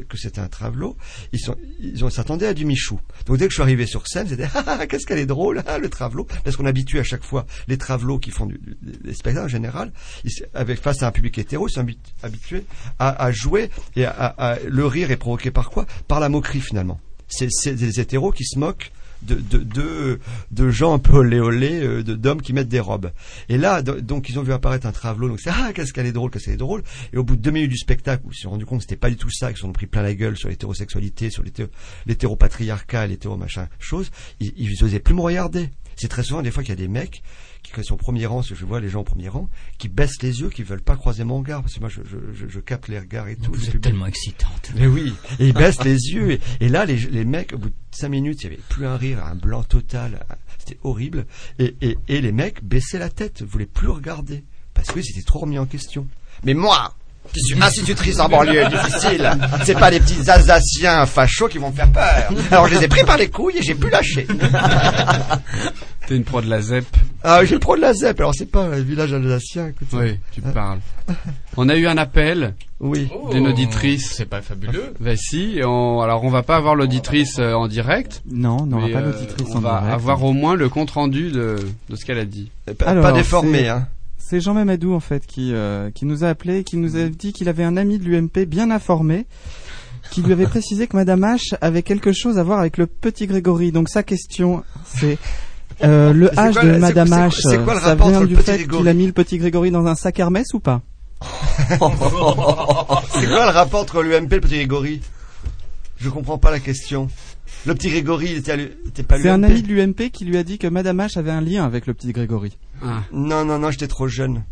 Speaker 3: que c'était un travelot, ils sont, ils ont s'attendaient à du Michou. Donc dès que je suis arrivé sur scène, c'était ah, ah qu'est-ce qu'elle est drôle, ah, le travelot, parce qu'on habitue à chaque fois les travelots qui font du, des spectacles en général, ils, avec face à un public hétéro, ils sont habitués à, à jouer et à, à, à le rire est provoqué par quoi? Par la moquerie finalement. C'est, c'est des hétéros qui se moquent de, de, de, de gens un peu olé olé, euh, de, d'hommes qui mettent des robes. Et là, do, donc ils ont vu apparaître un travelot, donc c'est ah qu'est-ce qu'elle est drôle, qu'est-ce qu'elle est drôle. Et au bout de deux minutes du spectacle, où ils se sont rendus compte que c'était pas du tout ça, qu'ils se sont pris plein la gueule sur l'hétérosexualité, sur l'hétéro, l'hétéropatriarcat, l'hétéro machin chose, ils, ils osaient plus me regarder. C'est très souvent des fois qu'il y a des mecs qui sont au premier rang, parce que je vois les gens au premier rang, qui baissent les yeux, qui veulent pas croiser mon regard, parce que moi je, je, je, je capte les regards et tout.
Speaker 1: Vous êtes tellement excitante.
Speaker 3: Mais oui, et ils baissent les yeux, et, et là les, les mecs, au bout de cinq minutes, il y avait plus un rire, un blanc total, c'était horrible, et, et, et les mecs baissaient la tête, voulaient plus regarder, parce que c'était trop remis en question. Mais moi, qui suis institutrice en banlieue difficile, c'est pas des petits Alsaciens fachos qui vont me faire peur. Alors je les ai pris par les couilles et j'ai pu lâcher.
Speaker 6: T'es une pro de la Z E P.
Speaker 3: Ah, j'ai le pro de la Z E P. Alors c'est pas un village alsacien. Écoute,
Speaker 6: oui, tu parles. On a eu un appel.
Speaker 3: Oui.
Speaker 6: D'une auditrice.
Speaker 1: C'est pas fabuleux.
Speaker 6: Bah si. Et on, alors on va pas avoir l'auditrice euh, en direct.
Speaker 8: Non, on n'aura pas
Speaker 6: euh,
Speaker 8: l'auditrice
Speaker 6: on
Speaker 8: en
Speaker 6: va
Speaker 8: direct.
Speaker 6: avoir au moins le compte rendu de, de ce qu'elle a dit.
Speaker 3: Pas,
Speaker 8: Alors,
Speaker 3: pas déformé,
Speaker 8: c'est-
Speaker 3: hein.
Speaker 8: C'est Jean Mamadou en fait qui euh, qui nous a appelé et qui nous a dit qu'il avait un ami de l'U M P bien informé qui lui avait précisé que Madame H avait quelque chose à voir avec le petit Grégory. Donc sa question c'est euh, le
Speaker 3: C'est
Speaker 8: H
Speaker 3: quoi
Speaker 8: de
Speaker 3: le- c'est-
Speaker 8: Madame
Speaker 3: c'est quoi-
Speaker 8: H,
Speaker 3: c'est quoi le
Speaker 8: ça
Speaker 3: rapport
Speaker 8: vient
Speaker 3: entre
Speaker 8: du
Speaker 3: le petit
Speaker 8: fait
Speaker 3: Grégory
Speaker 8: qu'il a mis le petit Grégory dans un sac Hermès ou pas?
Speaker 3: C'est quoi le rapport entre l'U M P et le petit Grégory? Je comprends pas la question. Le petit Grégory, il était, à l'U- il était pas à l'U M P.
Speaker 8: C'est un ami de l'U M P qui lui a dit que Madame H avait un lien avec le petit Grégory.
Speaker 6: Ah.
Speaker 3: Non, non, non, j'étais trop jeune.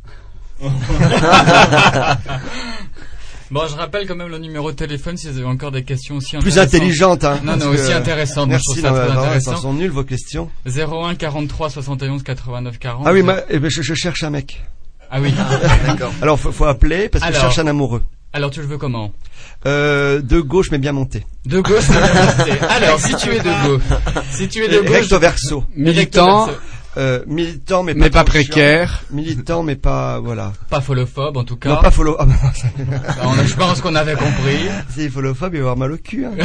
Speaker 1: Bon, je rappelle quand même le numéro de téléphone si vous avez encore des questions aussi
Speaker 3: Plus
Speaker 1: intéressantes.
Speaker 3: intelligente, hein.
Speaker 1: Non, non,
Speaker 3: parce
Speaker 1: aussi
Speaker 3: que-
Speaker 1: intéressantes. Moi, je
Speaker 3: Merci,
Speaker 1: trouve ça
Speaker 3: non,
Speaker 1: très
Speaker 3: non,
Speaker 1: intéressant.
Speaker 3: elles sont nulles vos questions.
Speaker 1: zéro un quarante-trois soixante et onze quatre-vingt-neuf quarante.
Speaker 3: Ah oui, ma- eh ben, je, je cherche un mec.
Speaker 1: Ah oui.
Speaker 3: D'accord. Alors, faut, faut appeler parce que
Speaker 1: Alors.
Speaker 3: je cherche un amoureux.
Speaker 1: Alors, tu le veux comment?
Speaker 3: Euh, de gauche mais bien monté.
Speaker 1: De gauche, c'est bien monté. Alors, si tu es de gauche, si tu es de gauche,
Speaker 3: Recto verso.
Speaker 6: Militant,
Speaker 1: Recto verso.
Speaker 3: Euh, militant mais pas,
Speaker 6: mais pas
Speaker 3: trop chiant.
Speaker 6: précaire.
Speaker 3: Militant mais pas, voilà.
Speaker 1: pas folophobe en tout cas.
Speaker 3: Non, pas follow. Ah, bah,
Speaker 1: Bah, on a- je pense qu'on avait compris.
Speaker 3: si followphobe, il va avoir mal au cul, hein.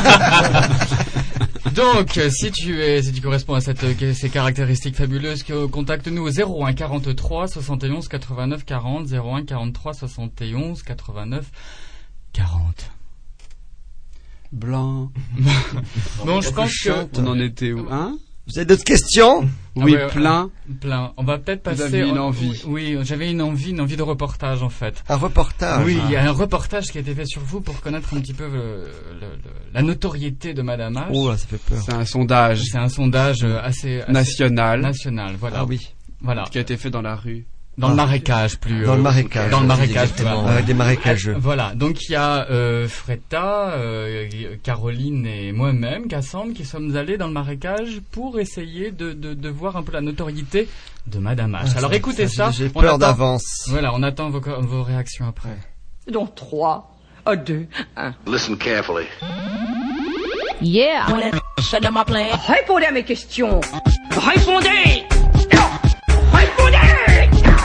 Speaker 1: Donc, euh, si tu es, si tu corresponds à cette, euh, ces caractéristiques fabuleuses, que- contacte-nous au zéro un quarante-trois soixante et onze quatre-vingt-neuf quarante, zéro un quarante-trois soixante et onze quatre-vingt-neuf quarante.
Speaker 6: Blanc.
Speaker 1: Bon, je pense que,
Speaker 6: On en était où, hein?
Speaker 3: Vous avez d'autres questions?
Speaker 6: Oui,
Speaker 1: Ah ouais,
Speaker 6: plein.
Speaker 1: plein. On va peut-être
Speaker 6: Vous
Speaker 1: passer.
Speaker 6: aviez une
Speaker 1: on-
Speaker 6: envie.
Speaker 1: Oui, j'avais une envie, une envie de reportage en fait.
Speaker 3: Un reportage.
Speaker 1: Oui, il y a un reportage qui a été fait sur vous pour connaître un petit peu le- le- le- la notoriété de Madame H.
Speaker 3: Oh là, ça fait peur.
Speaker 6: C'est un sondage
Speaker 1: C'est un sondage euh, assez, assez
Speaker 6: national
Speaker 1: national. Voilà.
Speaker 3: Ah oui.
Speaker 1: Voilà.
Speaker 6: qui a été fait dans la rue.
Speaker 1: Dans le marécage, plus.
Speaker 3: Dans
Speaker 1: euh,
Speaker 3: le marécage.
Speaker 1: Dans le marécage,
Speaker 2: Exactement.
Speaker 1: voilà.
Speaker 3: Avec des marécageux.
Speaker 1: Voilà, donc il y a euh, Fretta, euh, Caroline et moi-même, Cassandre, qui sommes allés dans le marécage pour essayer de, de, de voir un peu la notoriété de Madame H. Alors écoutez ça,
Speaker 3: J'ai
Speaker 1: on
Speaker 3: peur
Speaker 1: attend-
Speaker 3: d'avance.
Speaker 1: Voilà, on attend vos, co- vos réactions après.
Speaker 5: Donc trois, à deux, un.
Speaker 10: Listen carefully.
Speaker 4: Yeah.
Speaker 5: Répondez à mes questions. Répondez. Répondez.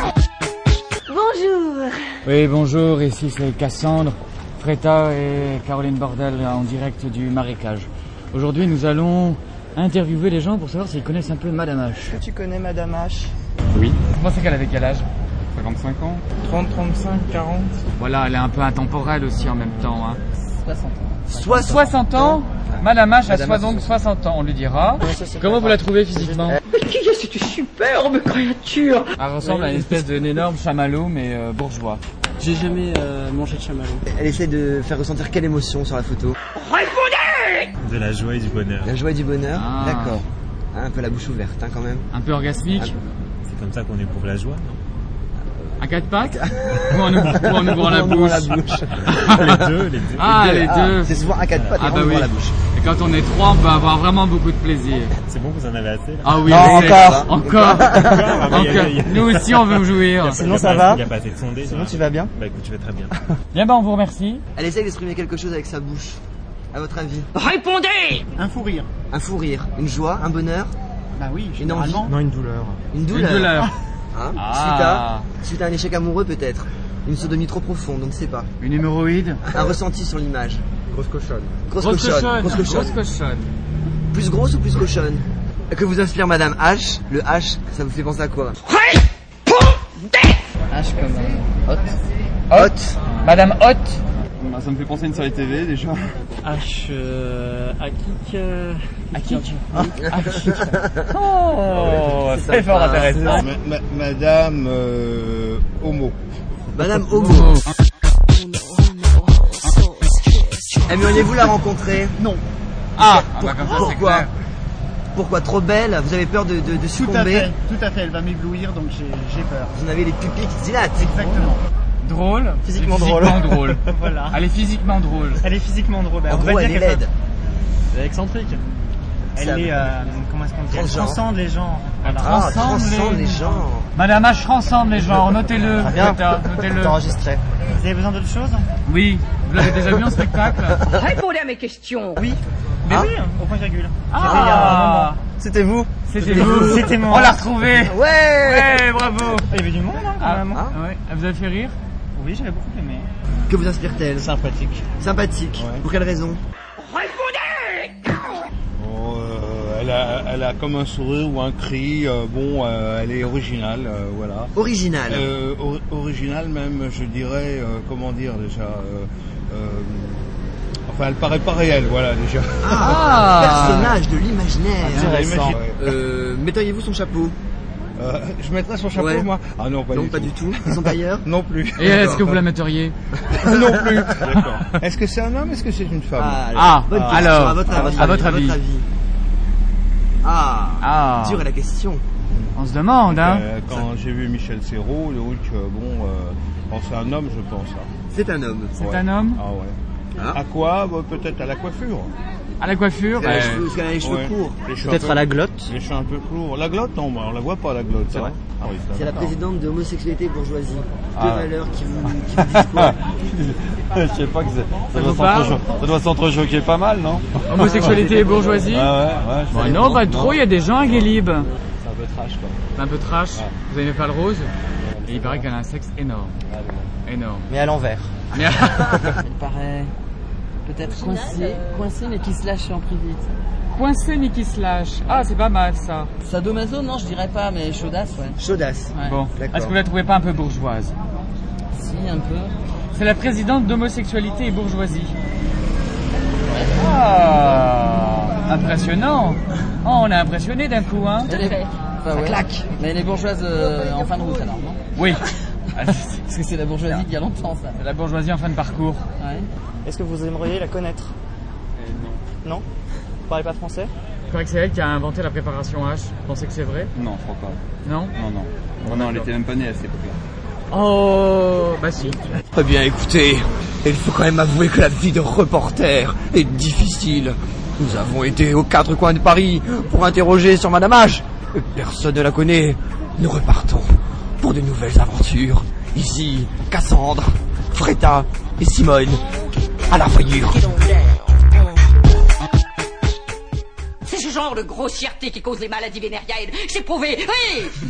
Speaker 11: Bonjour.
Speaker 12: Oui, bonjour, ici c'est Cassandre, Fretta et Caroline Bordel en direct du marécage. Aujourd'hui, nous allons interviewer les gens pour savoir s'ils connaissent un peu Madame H.
Speaker 13: Tu connais Madame H?
Speaker 12: Oui. Vous pensez qu'elle avait quel âge?
Speaker 13: cinquante-cinq ans. trente, trente-cinq, quarante.
Speaker 12: Voilà, elle est un peu intemporelle aussi en même temps. Hein.
Speaker 13: soixante ans.
Speaker 12: soixante, soixante ans. Madame H a
Speaker 13: Madame
Speaker 12: soit
Speaker 13: H,
Speaker 12: donc soixante ans, on lui dira.
Speaker 13: Ouais, ça, c'est
Speaker 12: Comment
Speaker 13: pas
Speaker 12: vous la
Speaker 13: grave.
Speaker 12: trouvez physiquement?
Speaker 5: Mais qui est cette superbe créature?
Speaker 12: Elle ressemble à une espèce d'un énorme chamallow mais euh, bourgeois.
Speaker 13: J'ai jamais euh, mangé de chamallow.
Speaker 14: Elle essaie de faire ressentir quelle émotion sur la photo?
Speaker 5: Répondez.
Speaker 9: De la joie et du bonheur.
Speaker 14: La joie et du bonheur.
Speaker 12: Ah.
Speaker 14: D'accord. Hein, un peu la bouche ouverte, hein, quand même.
Speaker 12: Un peu orgasmique.
Speaker 9: C'est comme ça qu'on éprouve la joie, non?
Speaker 12: À quatre pattes ou en, ouv- ou en ouvrant la
Speaker 14: En
Speaker 12: bouche,
Speaker 14: ouvrant la bouche.
Speaker 9: Les deux, les deux.
Speaker 12: Ah, les
Speaker 14: Ah,
Speaker 12: deux.
Speaker 14: c'est souvent à quatre pattes
Speaker 12: Ah
Speaker 14: et
Speaker 12: bah
Speaker 14: en ouvrant
Speaker 12: oui.
Speaker 14: la bouche.
Speaker 12: Et quand on est trois, on peut avoir vraiment beaucoup de plaisir.
Speaker 9: C'est bon, vous en avez assez là?
Speaker 12: Ah oui,
Speaker 14: Non,
Speaker 12: on sait.
Speaker 14: encore.
Speaker 12: Encore.
Speaker 9: Ah, bah, y a- y a- y a-
Speaker 12: Encore. Nous aussi, on veut jouir.
Speaker 14: Sinon,
Speaker 9: Y a
Speaker 14: ça
Speaker 9: pas-
Speaker 14: va?
Speaker 9: Il n'y a pas assez de sondés.
Speaker 14: Sinon, tu vas bien?
Speaker 9: Bah écoute, je vais très bien.
Speaker 12: Bien, ben, on vous remercie.
Speaker 14: Elle essaie d'exprimer quelque chose avec sa bouche. À votre avis?
Speaker 5: Répondez.
Speaker 13: Un fou rire.
Speaker 14: Un fou rire, une joie, un bonheur,
Speaker 13: Bah oui,
Speaker 14: une envie,
Speaker 13: généralement.
Speaker 9: Non, une douleur.
Speaker 14: une douleur.
Speaker 12: Une douleur.
Speaker 14: Hein
Speaker 12: Ah.
Speaker 14: suite, à, suite à un échec amoureux peut-être. Une sodomie trop profonde, on ne sait pas.
Speaker 12: Une hémorroïde.
Speaker 14: Un ressenti sur l'image.
Speaker 3: Grosse cochonne.
Speaker 14: Grosse,
Speaker 12: Grosse
Speaker 14: cochonne.
Speaker 12: cochonne.
Speaker 14: Grosse cochonne.
Speaker 12: Grosse cochonne.
Speaker 14: Plus grosse ou plus cochonne? Que vous inspire Madame H? Le H, ça vous fait penser à quoi?
Speaker 13: H comme euh, hot.
Speaker 14: Hot.
Speaker 12: Madame Hot.
Speaker 10: Bah, ça me fait penser à une série T V déjà.
Speaker 13: H euh, Akik. Euh,
Speaker 12: Akik. Oh, c'est fort intéressant.
Speaker 10: Ma, ma, Madame euh, Homo.
Speaker 14: Madame Homo. Aimeriez-vous la rencontrer?
Speaker 13: Non.
Speaker 12: Ah,
Speaker 14: Pour-
Speaker 12: ah bah, comme ça, c'est
Speaker 14: pourquoi?
Speaker 12: clair.
Speaker 14: Pourquoi? Trop belle? Vous avez peur de, de, de
Speaker 13: Tout à
Speaker 14: succomber?
Speaker 13: fait, tout à fait, elle va m'éblouir donc j'ai j'ai peur.
Speaker 14: Vous en avez les pupilles qui se dilatent.
Speaker 13: Exactement.
Speaker 12: Drôle.
Speaker 14: Physiquement
Speaker 12: Physiquement drôle.
Speaker 13: Voilà.
Speaker 12: Elle est physiquement drôle.
Speaker 13: Elle est physiquement drôle. Ben,
Speaker 14: En
Speaker 13: on va
Speaker 14: gros,
Speaker 13: dire
Speaker 14: elle est
Speaker 13: qu'elle
Speaker 14: laide.
Speaker 13: Elle est excentrique. Elle
Speaker 14: Ça-
Speaker 13: est, euh, comment est-ce qu'on dit? Elle
Speaker 14: Transgenre.
Speaker 13: transcende les gens. Voilà.
Speaker 14: Ah,
Speaker 12: Transcende
Speaker 14: transcende
Speaker 12: les-
Speaker 14: les gens.
Speaker 12: Madame H transcende les genres, notez-le.
Speaker 14: Très bien.
Speaker 12: Nota- Notez-le.
Speaker 14: Enregistré.
Speaker 13: Vous avez besoin d'autre chose?
Speaker 12: Oui, vous l'avez déjà vu en spectacle?
Speaker 5: Répondez à mes questions.
Speaker 13: Oui. Mais
Speaker 14: Ah.
Speaker 13: oui, au point virgule.
Speaker 12: Ah.
Speaker 13: C'était il y a un moment.
Speaker 14: C'était vous?
Speaker 12: C'était vous.
Speaker 13: C'était moi.
Speaker 12: On l'a retrouvé.
Speaker 14: Ouais.
Speaker 12: Ouais, bravo.
Speaker 13: Il y avait du monde hein, quand
Speaker 12: Ah,
Speaker 13: même.
Speaker 14: Ah.
Speaker 12: ouais. Elle vous a fait rire?
Speaker 13: Oui, j'avais beaucoup aimé.
Speaker 14: Que vous inspire-t-elle?
Speaker 13: Sympathique.
Speaker 14: Sympathique.
Speaker 10: Ouais.
Speaker 14: Pour quelle raison?
Speaker 5: Répondez.
Speaker 10: Oh, euh, elle, a, elle a comme un sourire ou un cri. euh, bon, euh, elle est originale, euh, voilà.
Speaker 14: Original.
Speaker 10: Euh, or- originale même, je dirais, euh, comment dire déjà. euh, euh, enfin, elle paraît pas réelle, voilà déjà.
Speaker 14: Ah, personnage de l'imaginaire.
Speaker 10: Intéressant. Ouais.
Speaker 14: Euh, metteriez-vous son chapeau?
Speaker 10: Euh, je mettrais son chapeau
Speaker 14: Ouais.
Speaker 10: moi. Ah non, pas
Speaker 14: Non,
Speaker 10: du
Speaker 14: pas
Speaker 10: tout.
Speaker 14: du tout. Ils sont tailleurs?
Speaker 10: Non plus.
Speaker 12: Et est-ce que vous la metteriez?
Speaker 10: Non plus. D'accord. Est-ce que c'est un homme? Est-ce que c'est une femme?
Speaker 14: Ah,
Speaker 12: Ah,
Speaker 14: bonne
Speaker 12: ah,
Speaker 14: question.
Speaker 12: alors,
Speaker 14: à votre,
Speaker 12: à
Speaker 14: avis,
Speaker 12: votre avis.
Speaker 14: Ah,
Speaker 12: Ah,
Speaker 14: dure est la question.
Speaker 12: on se demande, hein.
Speaker 10: Euh, quand j'ai vu Michel Serrault, donc euh, bon, euh, bon, c'est un homme, je pense. Hein.
Speaker 14: C'est un homme.
Speaker 12: C'est
Speaker 10: Ouais.
Speaker 12: un homme.
Speaker 10: Ah ouais.
Speaker 14: Ah.
Speaker 10: À quoi? Bah, peut-être à la coiffure.
Speaker 12: À la coiffure.
Speaker 14: Elle a les
Speaker 12: bah,
Speaker 14: cheveux- Parce qu'elle a les cheveux
Speaker 10: Ouais.
Speaker 14: courts.
Speaker 10: Les cheveux
Speaker 13: Peut-être
Speaker 10: un peu-
Speaker 13: à la glotte.
Speaker 10: Les cheveux un peu courts. La glotte, non, bah, on la voit pas la glotte.
Speaker 13: C'est
Speaker 10: hein.
Speaker 13: vrai.
Speaker 10: Ah oui,
Speaker 14: C'est la
Speaker 10: d'accord.
Speaker 14: présidente de Homosexualité et Bourgeoisie. Deux
Speaker 10: Ah.
Speaker 14: valeurs qui vous, qui vous disent quoi?
Speaker 9: Je sais pas que c'est- ça,
Speaker 12: Ça
Speaker 9: doit
Speaker 12: vous parle
Speaker 9: s'entrecho- ça doit s'entrechoquer pas mal, non?
Speaker 12: Homosexualité et bourgeoisie.
Speaker 9: Ah ouais, ouais. je
Speaker 12: Bon,
Speaker 9: sais
Speaker 12: non,
Speaker 9: pas.
Speaker 12: pas trop, il y a des gens à Guélib.
Speaker 9: C'est un peu trash, quoi.
Speaker 12: C'est un peu trash. Vous aimez pas le rose? Et il paraît qu'elle a un sexe énorme. Énorme.
Speaker 13: Mais à l'envers.
Speaker 12: Mais-
Speaker 11: Elle paraît peut-être coincée, coincée mais qui se lâche en plus vite.
Speaker 12: Coincé mais qui se lâche. Ah, c'est pas mal ça.
Speaker 11: Sadomaso, non, je dirais pas, mais chaudasse, ouais.
Speaker 14: Chaudasse.
Speaker 11: Ouais.
Speaker 12: Bon,
Speaker 14: D'accord.
Speaker 12: est-ce que vous la trouvez pas un peu bourgeoise?
Speaker 11: Si, un peu.
Speaker 12: C'est la présidente d'Homosexualité et Bourgeoisie. Ah, impressionnant. Oh, on est impressionné d'un coup, hein.
Speaker 11: Elle est... Enfin, ouais.
Speaker 12: claque.
Speaker 11: Mais elle est bourgeoise euh, en fin de route alors, non?
Speaker 12: Oui.
Speaker 11: Parce que c'est la bourgeoisie d'il y a longtemps, ça.
Speaker 12: C'est la bourgeoisie en fin de parcours.
Speaker 11: Ouais.
Speaker 13: Est-ce que vous aimeriez la connaître? Non. Non? Vous parlez pas français?
Speaker 12: Je crois que c'est elle qui a inventé la préparation H. Vous pensez que c'est vrai?
Speaker 9: Non, je crois pas.
Speaker 12: Non?
Speaker 9: Non, non. Non, non, elle était même pas née à cette époque-là.
Speaker 12: Oh, bah si.
Speaker 15: Eh bien, écoutez, il faut quand même avouer que la vie de reporter est difficile. Nous avons été aux quatre coins de Paris pour interroger sur Madame H. Personne ne la connaît. Nous repartons pour de nouvelles aventures. Ici, Cassandre, Fretta et Simone à la voyure.
Speaker 5: C'est ce genre de grossièreté qui cause les maladies vénériennes. C'est prouvé, oui.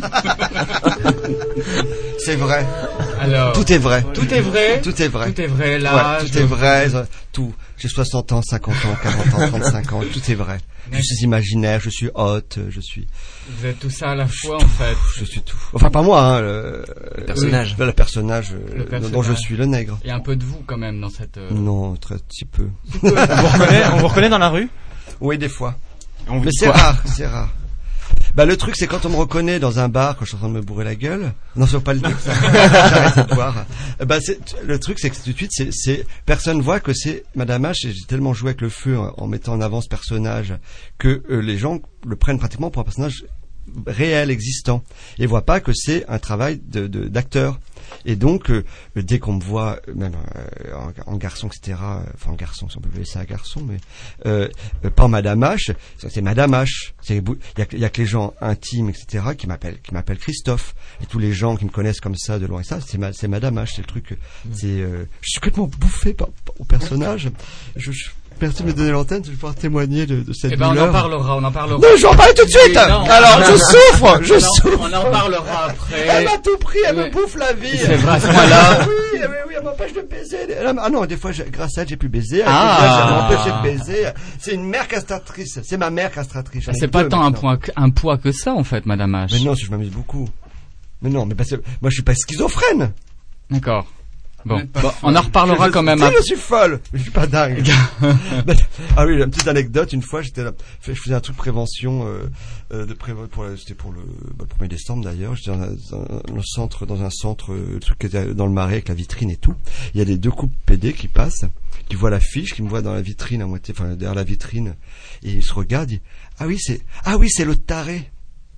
Speaker 3: C'est vrai.
Speaker 1: Alors,
Speaker 3: tout est vrai.
Speaker 1: Tout est vrai.
Speaker 3: Tout est vrai.
Speaker 1: Tout est vrai,
Speaker 3: Ouais,
Speaker 1: l'âge,
Speaker 3: tout est
Speaker 1: le-
Speaker 3: vrai. euh, Tout. J'ai soixante ans, cinquante ans, quarante ans, trente-cinq ans. Tout est vrai. Je suis imaginaire, je suis hôte, je suis...
Speaker 1: Vous êtes tout ça à la fois, en fait.
Speaker 3: Je suis tout. Enfin, pas moi, hein. Le,
Speaker 1: Le personnage.
Speaker 3: Le, le personnage, euh,
Speaker 1: Le personnage.
Speaker 3: dont je suis le nègre.
Speaker 1: Il y a un peu de vous, quand même, dans cette... euh,
Speaker 3: Non, très petit peu.
Speaker 1: On vous reconnaît-
Speaker 3: on vous reconnaît dans la rue? Oui, des fois.
Speaker 9: On vous
Speaker 3: Mais
Speaker 9: dit
Speaker 3: c'est
Speaker 9: quoi?
Speaker 3: rare, c'est rare. Bah, le truc, c'est quand on me reconnaît dans un bar, quand je suis en train de me bourrer la gueule. Non, je veux pas le dire, ça. J'arrête de boire. Bah, c'est, le truc, c'est que tout de suite, c'est, c'est, personne voit que c'est Madame H, et j'ai tellement joué avec le feu en, en mettant en avant ce personnage, que euh, les gens le prennent pratiquement pour un personnage réel, existant, et voient pas que c'est un travail de, de, d'acteur. Et donc, euh, dès qu'on me voit, euh, même euh, en, en garçon, et cetera, euh, enfin en garçon, si on peut le laisser un garçon, mais euh, euh, pas Madame H, c'est c'est Madame H. C'est il y a, y a que les gens intimes, et cetera, qui m'appellent, qui m'appellent Christophe. Et tous les gens qui me connaissent comme ça, de loin et ça, c'est, ma, c'est Madame H. C'est le truc. C'est, euh, je suis complètement bouffé par, par- au personnage. Je, je, Merci de me donner l'antenne, je vais pouvoir témoigner de, de cette
Speaker 1: eh ben,
Speaker 3: douleur.
Speaker 1: on en parlera, on en parlera.
Speaker 3: Non, j'en parle tout de suite. Non, alors, je souffre, je
Speaker 1: on en,
Speaker 3: souffre.
Speaker 1: On en parlera après.
Speaker 3: Elle m'a tout pris, elle
Speaker 1: oui.
Speaker 3: me bouffe la vie.
Speaker 1: C'est vrai, à ce moment-là.
Speaker 3: Oui, oui, oui, elle m'empêche de baiser. Ah non, des fois, je, grâce à elle, j'ai pu baiser.
Speaker 1: Ah.
Speaker 3: Elle m'empêche de baiser. C'est une mère castratrice. C'est ma mère castratrice.
Speaker 1: C'est pas tant un, point, un poids que ça, en fait, Madame H.
Speaker 3: Mais non, je m'amuse beaucoup. Mais non, mais parce que moi, je suis pas schizophrène.
Speaker 1: D'accord. Bon, bon on en reparlera
Speaker 3: je,
Speaker 1: quand même.
Speaker 3: Si, je suis folle, mais je suis pas dingue. Ah oui, une petite anecdote. Une fois, j'étais là, je faisais un truc de prévention, euh, euh, de prévo pour la, c'était pour le, bah, le premier décembre d'ailleurs. J'étais dans un, dans un centre, dans un centre, euh, truc qui était dans le Marais avec la vitrine et tout. Il y a les deux couples P D qui passent, qui voient l'affiche, qui me voient dans la vitrine à moitié, enfin derrière la vitrine, et ils se regardent. Ils, ah oui, c'est, ah oui, c'est le taré.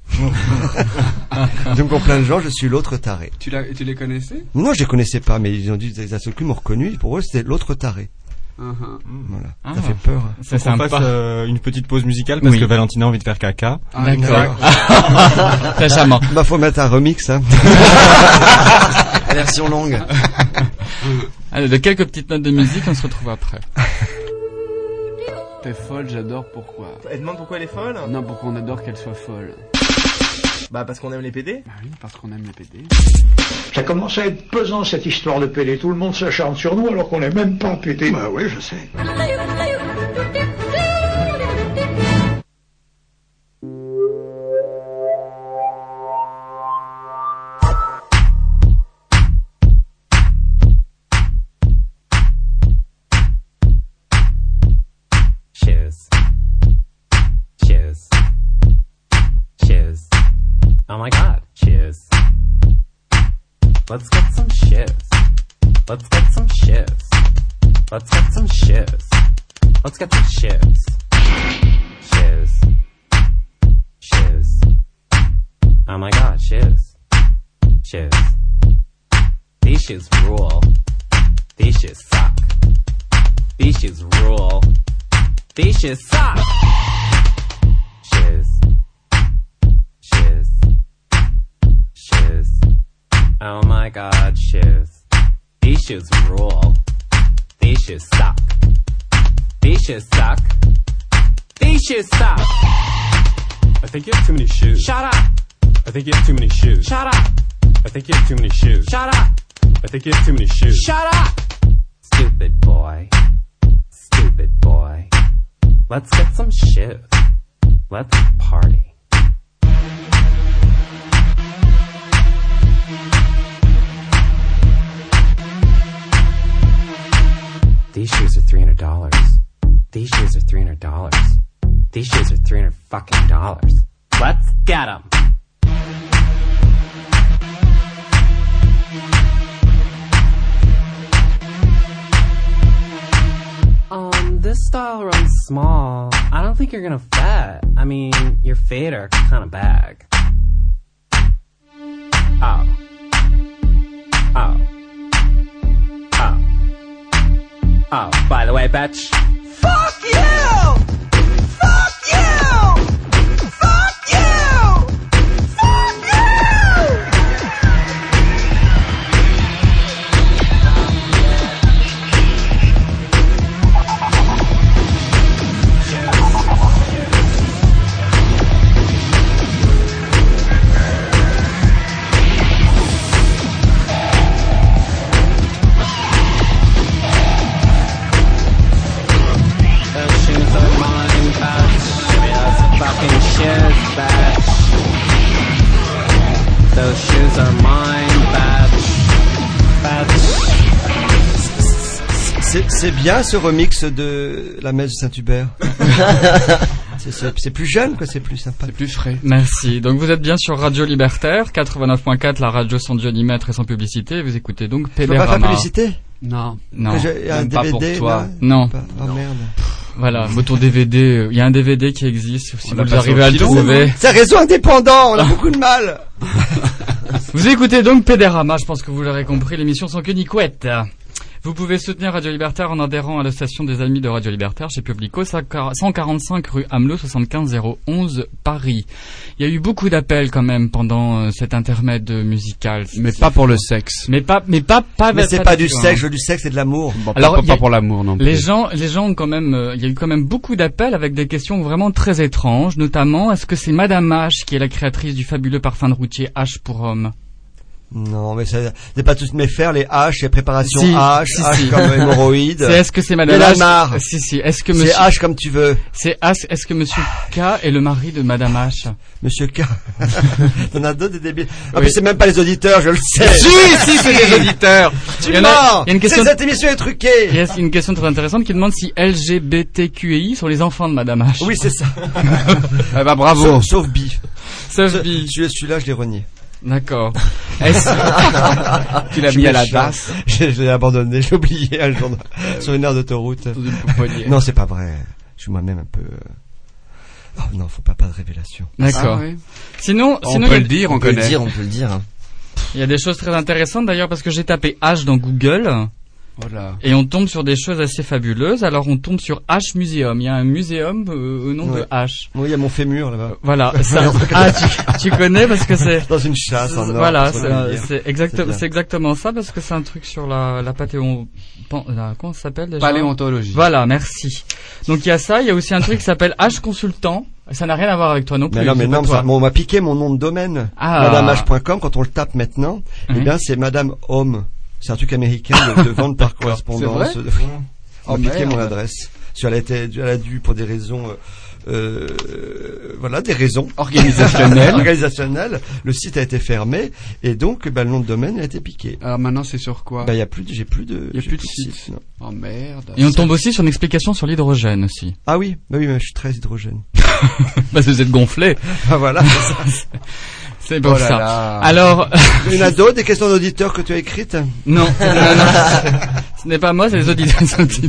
Speaker 3: Donc pour plein de gens, je suis l'autre taré.
Speaker 6: Tu, l'as, tu les connaissais?
Speaker 3: Non, je les connaissais pas, mais ils ont dit, ils ont m'ont reconnu. Pour eux, c'était l'autre taré.
Speaker 6: Uh-huh.
Speaker 3: Voilà.
Speaker 6: Ah,
Speaker 3: ça fait peur.
Speaker 9: C'est sympa. On fasse euh, une petite pause musicale parce oui. que Valentina a envie de faire caca.
Speaker 1: Ah, d'accord. Très charmant.
Speaker 3: Bah faut mettre un remix, hein. La version longue.
Speaker 1: Allez, de quelques petites notes de musique, on se retrouve après.
Speaker 6: T'es folle, j'adore pourquoi.
Speaker 16: Elle demande pourquoi elle est folle?
Speaker 6: Non, pourquoi on adore qu'elle soit folle.
Speaker 16: Bah parce qu'on aime les P D.
Speaker 6: Bah oui, parce qu'on aime les P D.
Speaker 17: Ça commence à être pesant cette histoire de P D. Tout le monde s'acharne sur nous alors qu'on n'est même pas P D. Bah oui, je sais.
Speaker 18: Cheers. Cheers. Cheers. Oh my god, cheers. Let's get some cheers. Let's get some cheers. Let's get some cheers. Let's get some cheers. Cheers. Cheers. Oh my god, cheers. Cheers. These shoes rule. These shoes suck. These shoes rule. These shoes suck. Cheers. Cheers. Cheers. Oh my god, shoes. These shoes rule. These shoes suck. These shoes suck. These shoes suck.
Speaker 19: I think you have too many shoes.
Speaker 18: Shut up.
Speaker 19: I think you have too many shoes.
Speaker 18: Shut up.
Speaker 19: I think you have too many shoes.
Speaker 18: Shut up.
Speaker 19: I think you have too many shoes.
Speaker 18: Shut up. Stupid boy. Stupid boy. Let's get some shoes. Let's party. These shoes are three hundred dollars. These shoes are three hundred dollars. These shoes are three hundred fucking dollars. Let's get them. Um, this style runs small. I don't think you're gonna fit. I mean, your fade are kind of bag. Oh. Oh. Oh. Oh, by the way, bitch.
Speaker 20: Fuck you! Fuck you! Fuck you! Fuck you!
Speaker 18: Fucking shoes, bitch. Those shoes are mine, bitch. Bitch.
Speaker 3: C'est, c'est bien ce remix de La Messe de Saint-Hubert. c'est, c'est, c'est plus jeune, quoi, c'est plus sympa.
Speaker 6: C'est plus frais.
Speaker 1: Merci. Donc vous êtes bien sur Radio Libertaire, quatre-vingt-neuf point quatre, la radio sans diodimètre et sans publicité. Vous écoutez donc Pédérama.
Speaker 3: Tu peux pas faire publicité?
Speaker 6: Non.
Speaker 1: Non.
Speaker 3: Il y a un
Speaker 1: même
Speaker 3: D V D,
Speaker 1: pas pour toi.
Speaker 3: Là,
Speaker 1: non.
Speaker 3: Pas... Oh
Speaker 1: non.
Speaker 3: Merde.
Speaker 1: Voilà, moto D V D, il y a un D V D qui existe, si
Speaker 3: on
Speaker 1: vous arrivez à le trouver.
Speaker 3: C'est réseau indépendant, on a beaucoup de mal.
Speaker 1: Vous écoutez donc Pédérama, je pense que vous l'aurez compris, l'émission sans queue ni couette. Vous pouvez soutenir Radio Libertaire en adhérant à l'association des amis de Radio Libertaire chez Publico, cent quarante-cinq rue Amelot, soixante-quinze zéro onze, Paris. Il y a eu beaucoup d'appels quand même pendant euh, cet intermède musical.
Speaker 6: Mais pas pour le sexe.
Speaker 1: Mais pas, mais pas, pas.
Speaker 3: Mais c'est pas, pas du sexe, je veux du sexe et de l'amour.
Speaker 6: Bon, Alors, pas, pas, pas pour l'amour non plus.
Speaker 1: Les gens, les gens ont quand même, euh, il y a eu quand même beaucoup d'appels avec des questions vraiment très étranges, notamment est-ce que c'est Madame H qui est la créatrice du fabuleux parfum de routier H pour homme?
Speaker 3: Non, mais ça n'est pas tous mes fers, les H, les préparations
Speaker 1: si,
Speaker 3: H,
Speaker 1: si,
Speaker 3: H
Speaker 1: si.
Speaker 3: comme hémorroïdes.
Speaker 1: C'est est-ce que c'est Madame H? Si, si. Est-ce que monsieur...
Speaker 3: C'est H comme tu veux.
Speaker 1: C'est H, est-ce que Monsieur K est le mari de Madame H?
Speaker 3: Monsieur K. T'en as d'autres des débiles. Ah, oui. Mais c'est même pas les auditeurs, je le sais.
Speaker 1: Si, si, c'est les auditeurs.
Speaker 3: Tu mens! Il y a une question. Cette émission est truquée.
Speaker 1: Il y a une question très intéressante qui demande si L G B T Q I sont les enfants de Madame H.
Speaker 3: Oui, c'est ça.
Speaker 6: Eh ben, bravo.
Speaker 3: Sauf, sauf Bi.
Speaker 1: Sauf Bi.
Speaker 3: Celui-là, je l'ai renié.
Speaker 1: D'accord.
Speaker 6: Est-ce tu l'as mis à la tasse?
Speaker 3: Je, je l'ai abandonné, j'ai oublié un jour sur une aire d'autoroute. Non, c'est pas vrai. Je suis moi-même un peu. Oh non, faut pas pas de révélation.
Speaker 1: D'accord. Ah, oui. Sinon,
Speaker 6: on
Speaker 1: sinon
Speaker 6: peut
Speaker 1: a...
Speaker 6: le dire, on,
Speaker 2: on
Speaker 6: connaît.
Speaker 2: peut le dire, on peut le dire. Hein.
Speaker 1: Il y a des choses très intéressantes d'ailleurs parce que j'ai tapé H dans Google.
Speaker 6: Voilà.
Speaker 1: Et on tombe sur des choses assez fabuleuses. Alors on tombe sur H Museum. Il y a un muséum euh, au nom
Speaker 3: ouais.
Speaker 1: de H.
Speaker 3: Oui, il y a mon fémur là-bas.
Speaker 1: Voilà. Ça, ah, tu, tu connais parce que c'est
Speaker 3: dans une chasse en or.
Speaker 1: Voilà, c'est, c'est exactement, c'est exactement ça parce que c'est un truc sur la la patéon, la, comment ça s'appelle déjà?
Speaker 6: Paléontologie.
Speaker 1: Voilà, merci. Donc il y a ça. Il y a aussi un truc qui s'appelle H Consultant. Ça n'a rien à voir avec toi non plus.
Speaker 3: Mais non, mais non, ça, on m'a piqué mon nom de domaine.
Speaker 1: Ah.
Speaker 3: madame h point com, quand on le tape maintenant, mmh. eh bien, c'est Madame Home. C'est un truc américain de, de vente par correspondance.
Speaker 6: C'est vrai?
Speaker 3: On m'a oh, piqué mon adresse. Elle a été, elle a dû, pour des raisons, euh, voilà, des raisons
Speaker 6: organisationnelles.
Speaker 3: organisationnelles. Le site a été fermé et donc, bah, le nom de domaine a été piqué.
Speaker 6: Alors maintenant, c'est sur quoi?
Speaker 3: Bah, il y a plus, de, j'ai plus de,
Speaker 6: il y a plus de
Speaker 3: site.
Speaker 6: site. Oh merde.
Speaker 1: Et on tombe aussi sur une explication sur l'hydrogène aussi.
Speaker 3: Ah oui, bah oui, mais je suis très hydrogène.
Speaker 1: Parce que vous êtes gonflé.
Speaker 3: Ah voilà.
Speaker 1: C'est pour
Speaker 6: oh
Speaker 1: ça.
Speaker 6: Là.
Speaker 1: Alors,
Speaker 3: il y en a d'autres, des questions d'auditeurs que tu as écrites?
Speaker 1: Non, non, non. Ce n'est pas moi, c'est les auditeurs.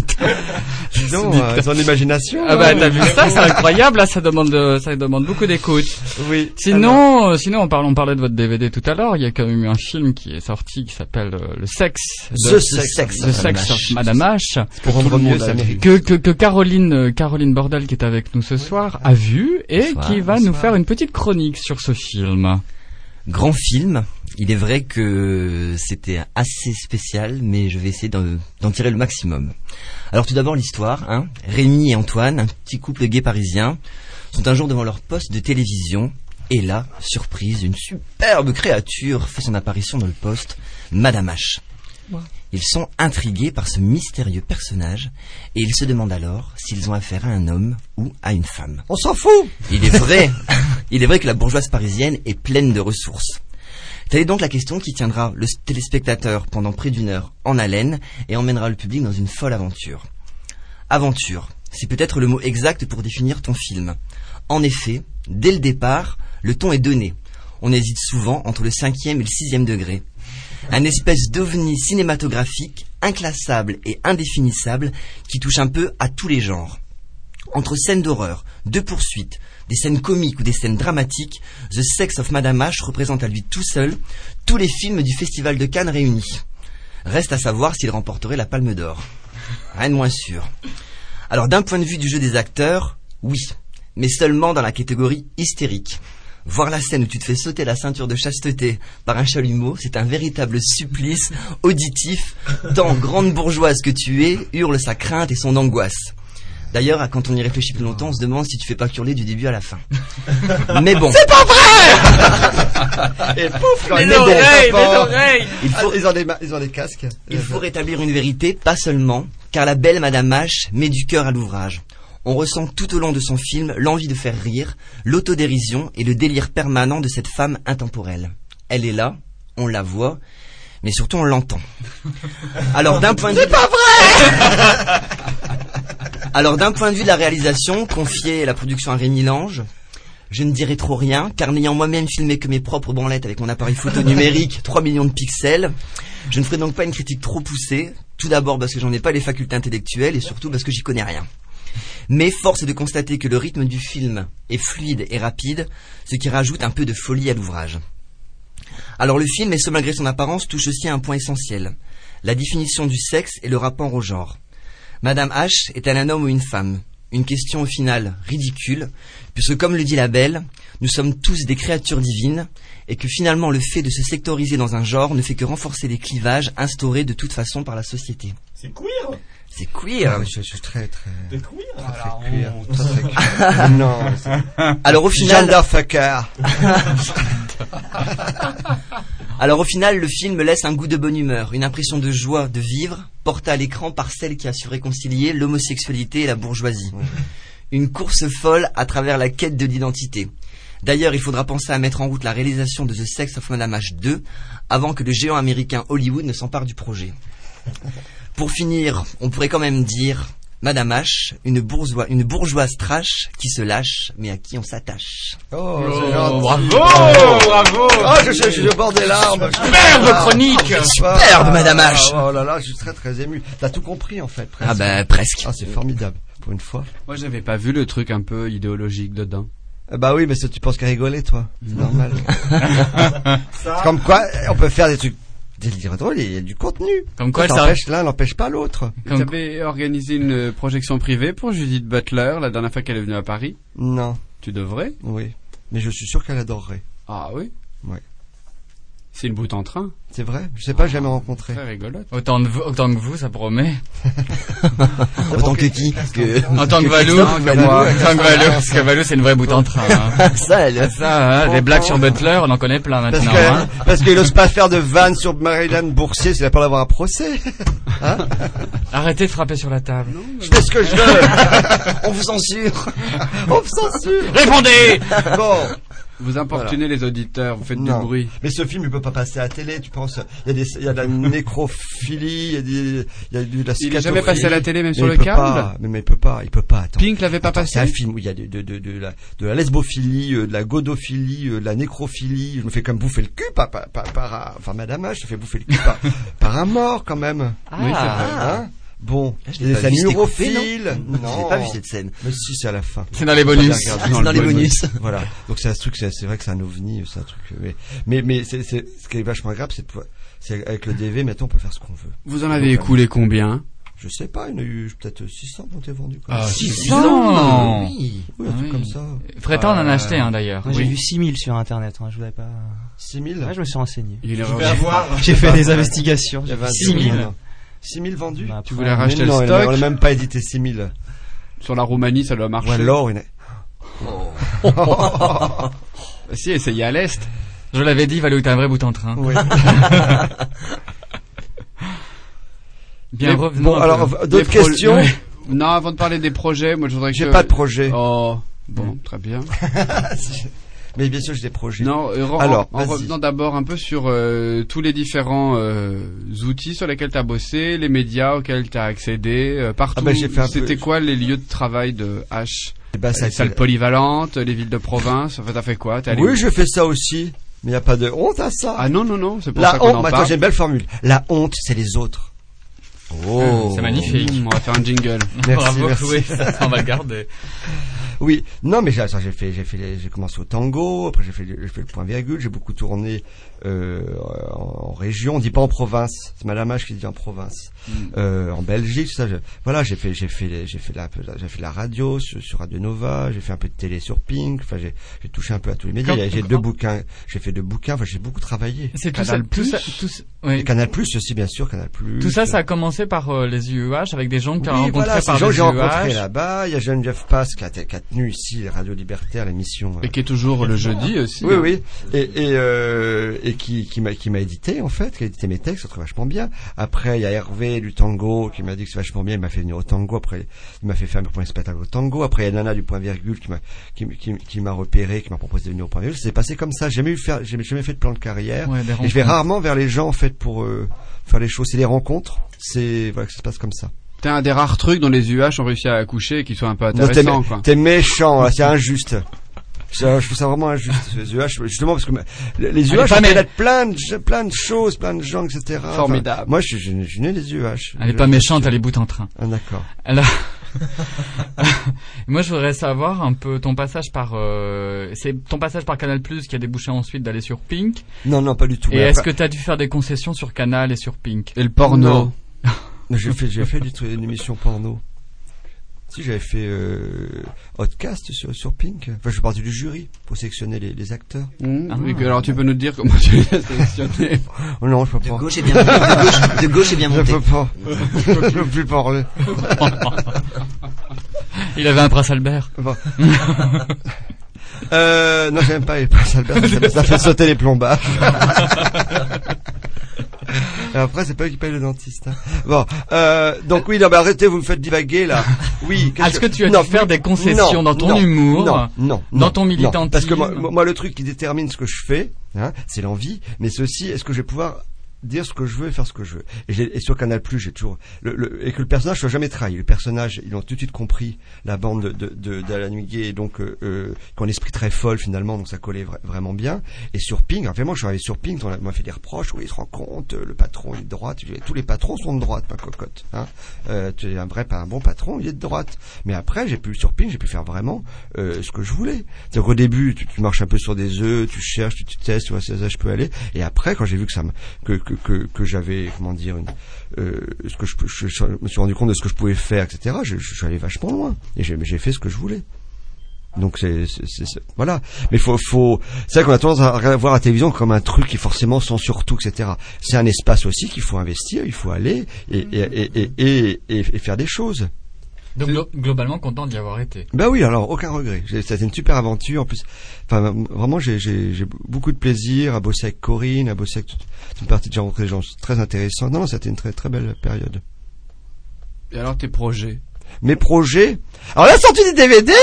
Speaker 3: Disons, euh, ils ont l'imagination.
Speaker 1: Ah bah, t'as vu ça, c'est incroyable, là, ça demande, de, ça demande beaucoup d'écoute.
Speaker 3: Oui.
Speaker 1: Sinon, euh, sinon, on parlait, on parlait de votre D V D tout à l'heure, il y a quand même eu un film qui est sorti qui s'appelle euh, Le Sexe.
Speaker 3: The
Speaker 1: de,
Speaker 3: Sex.
Speaker 1: Sex, The Sex of Madame H.
Speaker 3: Pour rendre mieux sa
Speaker 1: que, que, que Caroline, euh, Caroline Bordel, qui est avec nous ce soir, a vu et bonsoir, qui va bonsoir. nous faire une petite chronique sur ce film.
Speaker 2: Grand film. Il est vrai que c'était assez spécial, mais je vais essayer d'en, d'en tirer le maximum. Alors tout d'abord l'histoire, hein. Rémi et Antoine, un petit couple gay parisien, sont un jour devant leur poste de télévision, et là, surprise, une superbe créature fait son apparition dans le poste, Madame H. Ouais. Ils sont intrigués par ce mystérieux personnage, et ils se demandent alors s'ils ont affaire à un homme ou à une femme.
Speaker 3: On s'en fout!
Speaker 2: Il est vrai, il est vrai que la bourgeoise parisienne est pleine de ressources. Telle est donc la question qui tiendra le téléspectateur pendant près d'une heure en haleine et emmènera le public dans une folle aventure. Aventure, c'est peut-être le mot exact pour définir ton film. En effet, dès le départ, le ton est donné. On hésite souvent entre le cinquième et le sixième degré. Un espèce d'ovni cinématographique inclassable et indéfinissable qui touche un peu à tous les genres. Entre scènes d'horreur, de poursuites, des scènes comiques ou des scènes dramatiques, The Sex of Madame H représente à lui tout seul tous les films du Festival de Cannes réunis. Reste à savoir s'il remporterait la Palme d'Or. Rien de moins sûr. Alors d'un point de vue du jeu des acteurs, oui, mais seulement dans la catégorie hystérique. Voir la scène où tu te fais sauter la ceinture de chasteté par un chalumeau, c'est un véritable supplice auditif, tant grande bourgeoise que tu es, hurle sa crainte et son angoisse. D'ailleurs, quand on y réfléchit plus longtemps, on se demande si tu fais pas hurler du début à la fin. Mais bon.
Speaker 20: C'est pas vrai!
Speaker 3: Et pouf, quand
Speaker 20: les
Speaker 3: même.
Speaker 20: oreilles, les oreilles!
Speaker 2: Il faut,
Speaker 3: ah, ils ont des, ils ont des casques.
Speaker 2: Il faut rétablir une vérité, pas seulement, car la belle Madame H met du cœur à l'ouvrage. On ressent tout au long de son film l'envie de faire rire, l'autodérision et le délire permanent de cette femme intemporelle. Elle est là, on la voit, mais surtout on l'entend. Alors d'un point de vue...
Speaker 20: C'est pas vrai!
Speaker 2: Alors d'un point de vue de la réalisation, confiée la production à Rémi Lange, je ne dirai trop rien, car n'ayant moi-même filmé que mes propres branlettes avec mon appareil photo numérique, trois millions de pixels, je ne ferai donc pas une critique trop poussée, tout d'abord parce que j'en ai pas les facultés intellectuelles et surtout parce que j'y connais rien. Mais force est de constater que le rythme du film est fluide et rapide, ce qui rajoute un peu de folie à l'ouvrage. Alors le film, et ce malgré son apparence, touche aussi à un point essentiel. La définition du sexe et le rapport au genre. Madame H est-elle un homme ou une femme? Une question au final ridicule, puisque comme le dit la Belle, nous sommes tous des créatures divines, et que finalement le fait de se sectoriser dans un genre ne fait que renforcer les clivages instaurés de toute façon par la société.
Speaker 7: C'est queer.
Speaker 2: C'est queer.
Speaker 3: Ah, je, je suis très très.
Speaker 7: T'es queer.
Speaker 3: Très queer. Très, très queer. Non.
Speaker 2: Alors au final.
Speaker 3: Genderfucker.
Speaker 2: Alors au final, le film laisse un goût de bonne humeur, une impression de joie de vivre, portée à l'écran par celle qui a su réconcilier l'homosexualité et la bourgeoisie. Ouais. Une course folle à travers la quête de l'identité. D'ailleurs, il faudra penser à mettre en route la réalisation de The Sex of Madame H deux avant que le géant américain Hollywood ne s'empare du projet. Pour finir, on pourrait quand même dire Madame H, une, bourgeois, une bourgeoise trash qui se lâche, mais à qui on s'attache.
Speaker 3: Oh, c'est gentil.
Speaker 1: Bravo, bravo.
Speaker 3: Oh, je, je, je suis au bord des larmes.
Speaker 1: Superbe chronique.
Speaker 2: Superbe, Madame H.
Speaker 3: Oh là là, je suis très très ému. T'as tout compris en fait, presque.
Speaker 2: Ah bah presque.
Speaker 3: Ah, c'est formidable, pour une fois.
Speaker 6: Moi, j'avais pas vu le truc un peu idéologique dedans.
Speaker 3: Ah bah oui, mais ça, tu penses qu'à rigoler, toi. C'est normal. C'est comme quoi, on peut faire des trucs délirants, il y a du contenu.
Speaker 1: Comme quoi,
Speaker 3: ça
Speaker 1: ça
Speaker 3: empêche l'un n'empêche pas l'autre.
Speaker 6: Tu avais organisé une projection privée pour Judith Butler la dernière fois qu'elle est venue à Paris?
Speaker 3: Non.
Speaker 6: Tu devrais?
Speaker 3: Oui. Mais je suis sûr qu'elle adorerait.
Speaker 6: Ah oui?
Speaker 3: Ouais.
Speaker 6: C'est une boute en train.
Speaker 3: C'est vrai? Je sais pas, j'ai jamais rencontré.
Speaker 6: Très rigolote.
Speaker 1: Autant, de vous, autant que vous, ça promet.
Speaker 2: Autant que qui? Que...
Speaker 1: En tant que Valou. En tant que Valou, parce que Valou, c'est une vraie boute en train. Hein.
Speaker 2: Ça, elle...
Speaker 1: ça, hein, des blagues sur Butler, on en connaît plein maintenant.
Speaker 3: Parce que,
Speaker 1: hein.
Speaker 3: parce qu'il n'ose pas faire de vannes sur Marilyn Boursier, s'il a peur d'avoir un procès. Hein?
Speaker 1: Arrêtez de frapper sur la table. Non,
Speaker 3: je fais ce que je veux.
Speaker 2: On vous censure.
Speaker 3: On vous censure.
Speaker 1: Répondez.
Speaker 3: Bon.
Speaker 6: Vous importunez voilà. Les auditeurs, vous faites
Speaker 3: non.
Speaker 6: du bruit.
Speaker 3: Mais ce film, il peut pas passer à la télé, tu penses? Il y a des, il y a de la nécrophilie, il y a des, il y a de la
Speaker 6: Il est jamais passé à la télé, même
Speaker 3: mais
Speaker 6: sur le
Speaker 3: peut
Speaker 6: câble?
Speaker 3: Pas, mais, mais il peut pas, il peut pas, attends.
Speaker 6: Pink l'avait pas
Speaker 3: attends,
Speaker 6: passé?
Speaker 3: C'est un film où il y a de, de, de, de la, de la lesbophilie, de la godophilie, de la nécrophilie. Je me fais comme bouffer le cul par, par, par, par enfin, Madame H, je me fais bouffer le cul par, par un mort, quand même.
Speaker 2: Ah. Oui, c'est vrai.
Speaker 3: Hein? Bon,
Speaker 2: il y a des
Speaker 3: neurophiles.
Speaker 2: Non, non. J'ai pas vu cette scène.
Speaker 3: Mais si, c'est à la fin.
Speaker 1: C'est dans les bonus.
Speaker 2: C'est dans, dans les bonus.
Speaker 3: Voilà. Donc c'est un truc, c'est, c'est vrai que c'est un ovni, c'est un truc. Mais, mais, mais c'est, c'est, ce qui est vachement grave, c'est, c'est avec le D V. Maintenant, on peut faire ce qu'on veut.
Speaker 6: Vous en avez écoulé combien?
Speaker 3: Je sais pas. Il y en a eu peut-être six cents qui ont été vendus.
Speaker 1: Ah, six cents.
Speaker 3: Oui. Oui, un truc oui. comme ça.
Speaker 1: Frétan euh, en a acheté un hein, d'ailleurs.
Speaker 13: Moi, oui. J'ai vu six mille sur internet. Hein, je voulais pas.
Speaker 3: six mille.
Speaker 13: Ouais, je me suis renseigné.
Speaker 6: Il est
Speaker 13: J'ai fait des investigations.
Speaker 3: six mille. six mille vendus.
Speaker 6: Bah, tu voulais racheter le
Speaker 3: non,
Speaker 6: stock?
Speaker 3: On n'a même pas édité six mille.
Speaker 6: Sur la Roumanie, ça doit marcher.
Speaker 3: Ou alors, une...
Speaker 6: oh. Si, essayez à l'Est.
Speaker 1: Je l'avais dit, Valou, t'es un vrai bout en train.
Speaker 3: Oui.
Speaker 1: Bien,
Speaker 3: mais, bon, alors, d'autres questions?
Speaker 6: Oui. Non, avant de parler des projets, moi je voudrais que...
Speaker 3: J'ai pas de projet.
Speaker 6: Oh, bon, mmh. Très bien.
Speaker 3: Mais bien sûr, j'ai des projets.
Speaker 6: Non, euh, alors, en, en revenant d'abord un peu sur euh, tous les différents euh, outils sur lesquels tu as bossé, les médias auxquels tu as accédé, euh, partout.
Speaker 3: Ah bah,
Speaker 6: c'était
Speaker 3: peu...
Speaker 6: quoi les lieux de travail de H?
Speaker 3: Bah,
Speaker 6: les salles polyvalentes, les villes de province, en fait, t'as fait quoi? T'es allé
Speaker 3: oui,
Speaker 6: où?
Speaker 3: je fais ça aussi. Mais il n'y a pas de honte à ça.
Speaker 6: Ah non, non, non, c'est pour
Speaker 3: la
Speaker 6: ça qu'on
Speaker 3: honte,
Speaker 6: en
Speaker 3: attends,
Speaker 6: parle.
Speaker 3: j'ai une belle formule. La honte, c'est les autres.
Speaker 1: Oh, c'est magnifique.
Speaker 6: Mmh, on va faire un jingle.
Speaker 3: Merci,
Speaker 1: bravo,
Speaker 3: merci.
Speaker 1: Oui, ça, on va le garder.
Speaker 3: Oui, non, mais j'ai, ça, j'ai fait, j'ai fait, les, j'ai commencé au tango, après j'ai fait, j'ai fait le point virgule, j'ai beaucoup tourné euh, en, en région, on dit pas en province, c'est Madame H qui dit en province, mm. euh, en Belgique, tout ça. Je, voilà, j'ai fait, j'ai fait, j'ai fait la, j'ai fait la radio sur, sur Radio Nova, j'ai fait un peu de télé sur Pink, enfin j'ai, j'ai touché un peu à tous les médias. Quand, j'ai quand... deux bouquins, j'ai fait deux bouquins, enfin j'ai beaucoup travaillé.
Speaker 1: C'est tout ça, tout ça, tout ça, oui.
Speaker 3: Canal Plus aussi, bien sûr, Canal Plus.
Speaker 1: Tout ça, ça a commencé par euh, les U E H avec des gens que tu as
Speaker 3: oui,
Speaker 1: rencontrés
Speaker 3: voilà,
Speaker 1: par
Speaker 3: les gens
Speaker 1: les
Speaker 3: que j'ai
Speaker 1: U E H.
Speaker 3: rencontrés là-bas. Il y a Geneviève Pass qui a, qui a tenu ici les Radio Libertaire, l'émission.
Speaker 6: Et euh, qui est toujours le jeudi aussi.
Speaker 3: Oui,
Speaker 6: hein.
Speaker 3: oui. Et, et, euh, et qui, qui m'a, qui m'a édité, en fait, qui a édité mes textes, c'est vachement bien. Après, il y a Hervé du tango qui m'a dit que c'est vachement bien. Il m'a fait venir au tango. Après, il m'a fait faire mes premiers spectacles au tango. Après, il y a Nana du point virgule qui m'a, qui, qui, qui m'a repéré, qui m'a proposé de venir au point virgule. C'est passé comme ça. J'ai jamais eu faire, j'ai jamais fait de plan de carrière.
Speaker 1: Ouais,
Speaker 3: et je vais rarement vers les gens, en fait, pour euh, faire les choses. C'est des rencontres. C'est, voilà, que ça se passe comme ça.
Speaker 6: T'es un des rares trucs dont les U H ont réussi à accoucher et qui sont un peu intéressants, quoi.
Speaker 3: T'es méchant, là, c'est injuste. Je, je trouve ça vraiment injuste, les U H, justement, parce que les U H ont peut-être plein de, plein de choses, plein de gens, et cetera.
Speaker 6: Formidable.
Speaker 3: Enfin, moi, je, je, je, je n'ai les U H.
Speaker 1: Elle est pas méchante, elle est bout en train.
Speaker 3: Ah, d'accord.
Speaker 1: Alors, Moi, je voudrais savoir un peu ton passage par, euh, c'est ton passage par Canal Plus qui a débouché ensuite d'aller sur Pink.
Speaker 3: Non, non, pas du tout.
Speaker 1: Et est-ce que t'as dû faire des concessions sur Canal et sur Pink?
Speaker 6: Et le porno?
Speaker 3: Non. j'ai fait, j'ai fait du truc, une émission porno. Si, j'avais fait euh, Hotcast sur, sur Pink. Enfin, je suis parti du jury pour sélectionner les, les acteurs.
Speaker 6: Mmh. Ah, oui, alors tu peux nous dire comment tu les as sélectionnés?
Speaker 3: Oh, non, je peux pas.
Speaker 2: De gauche est bien monté. De gauche, de gauche est bien monté.
Speaker 3: Je peux pas. Je peux plus parler.
Speaker 1: Il avait un Prince Albert.
Speaker 3: Bon. euh, non, j'aime pas les Prince Albert. Ça, ça fait sauter les plombages. Et après, c'est pas eux qui payent le dentiste. Hein. Bon, euh, donc oui, non, mais arrêtez, vous me faites divaguer là. Oui.
Speaker 1: Est-ce que, que tu as
Speaker 3: non,
Speaker 1: dû faire des concessions
Speaker 3: non,
Speaker 1: dans ton
Speaker 3: non,
Speaker 1: humour,
Speaker 3: non, non,
Speaker 1: dans
Speaker 3: non,
Speaker 1: ton militantisme?
Speaker 3: Non, parce que moi, moi, le truc qui détermine ce que je fais, hein, c'est l'envie, mais c'est aussi est-ce que je vais pouvoir dire ce que je veux et faire ce que je veux. Et, j'ai, et sur Canal Plus, j'ai toujours le, le, et que le personnage soit jamais trahi. Le personnage, ils ont tout de suite compris la bande de de, de, de la nuit gay, et donc euh, euh, qui ont un esprit très folle finalement, donc ça collait vra- vraiment bien. Et sur Pink, en fait, moi, je suis arrivé sur Pink, on m'a fait des reproches. Oui, il se rend compte, le patron il est de droite. Tous les patrons sont de droite, ma cocotte. Hein. Euh, tu es un vrai, pas un bon patron, il est de droite. Mais après, j'ai pu sur Pink, j'ai pu faire vraiment euh, ce que je voulais. C'est-à-dire qu'au début, tu, tu marches un peu sur des œufs, tu cherches, tu, tu testes, tu vois, c'est ça, je peux aller. Et après, quand j'ai vu que ça me, que que que, que j'avais comment dire, une, euh, ce que je, je, je me suis rendu compte de ce que je pouvais faire, et cetera. Je, je suis allé vachement loin et j'ai, j'ai fait ce que je voulais. Donc c'est, c'est, c'est, c'est voilà. Mais faut, faut. C'est vrai qu'on a tendance à voir la télévision comme un truc qui forcément censure tout, et cetera. C'est un espace aussi qu'il faut investir, il faut aller et et et et, et, et, et faire des choses.
Speaker 1: Donc glo- globalement content d'y avoir été.
Speaker 3: Ben oui, alors aucun regret. J'ai, c'était une super aventure. En plus, enfin vraiment, j'ai, j'ai, j'ai beaucoup de plaisir à bosser avec Corinne, à bosser avec toute, toute une partie de gens, des gens très intéressants. Non, non, c'était une très très belle période.
Speaker 6: Et alors tes projets?
Speaker 3: Mes projets. Alors la sortie du D V D.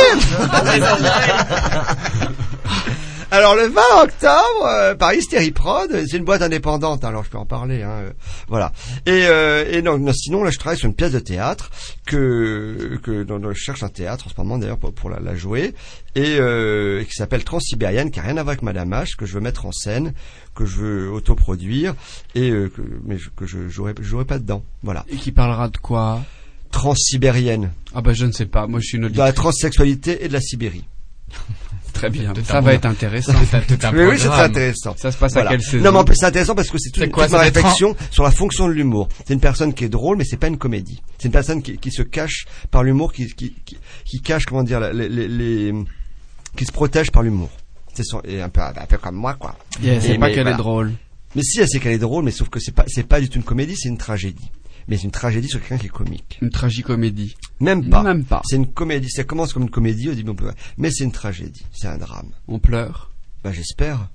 Speaker 3: Alors le vingt octobre, euh, par Hystérie-Prod, c'est une boîte indépendante, alors je peux en parler, hein, euh, voilà. Et, euh, et non, non, sinon là je travaille sur une pièce de théâtre que que dont, dont je cherche un théâtre en ce moment d'ailleurs pour, pour la, la jouer et euh, qui s'appelle Transsibérienne, qui a rien à voir avec Madame H, que je veux mettre en scène, que je veux autoproduire et euh, que mais je, que je jouerai je jouerai pas dedans, voilà.
Speaker 6: Et qui parlera de quoi?
Speaker 3: Transsibérienne.
Speaker 6: Ah bah je ne sais pas, moi je suis une auditrice.
Speaker 3: De la transsexualité et de la Sibérie.
Speaker 6: Très bien, ça va être intéressant.
Speaker 3: Oui, oui, c'est très intéressant.
Speaker 6: Ça se passe
Speaker 3: voilà.
Speaker 6: à quelle saison?
Speaker 3: Non, mais en plus c'est intéressant parce que c'est toute,
Speaker 1: c'est quoi,
Speaker 3: toute ma
Speaker 1: ça
Speaker 3: réflexion tra- sur la fonction de l'humour. C'est une personne qui est drôle, mais c'est pas une comédie. C'est une personne qui, qui se cache par l'humour, qui, qui, qui, qui cache, comment dire, les, les, les, qui se protège par l'humour. C'est son, et un peu, un peu comme moi, quoi.
Speaker 6: Yeah, c'est
Speaker 3: et,
Speaker 6: pas
Speaker 3: mais,
Speaker 6: qu'elle
Speaker 3: voilà.
Speaker 6: est drôle.
Speaker 3: Mais si, elle sait qu'elle est drôle, mais sauf que c'est pas, c'est pas du tout une comédie, c'est une tragédie. Mais c'est une tragédie sur quelqu'un qui est comique.
Speaker 6: Une tragicomédie.
Speaker 3: Même pas.
Speaker 6: Même pas.
Speaker 3: C'est une comédie. Ça commence comme une comédie, on dit, bon, mais c'est une tragédie. C'est un drame.
Speaker 6: On pleure.
Speaker 3: Bah, j'espère.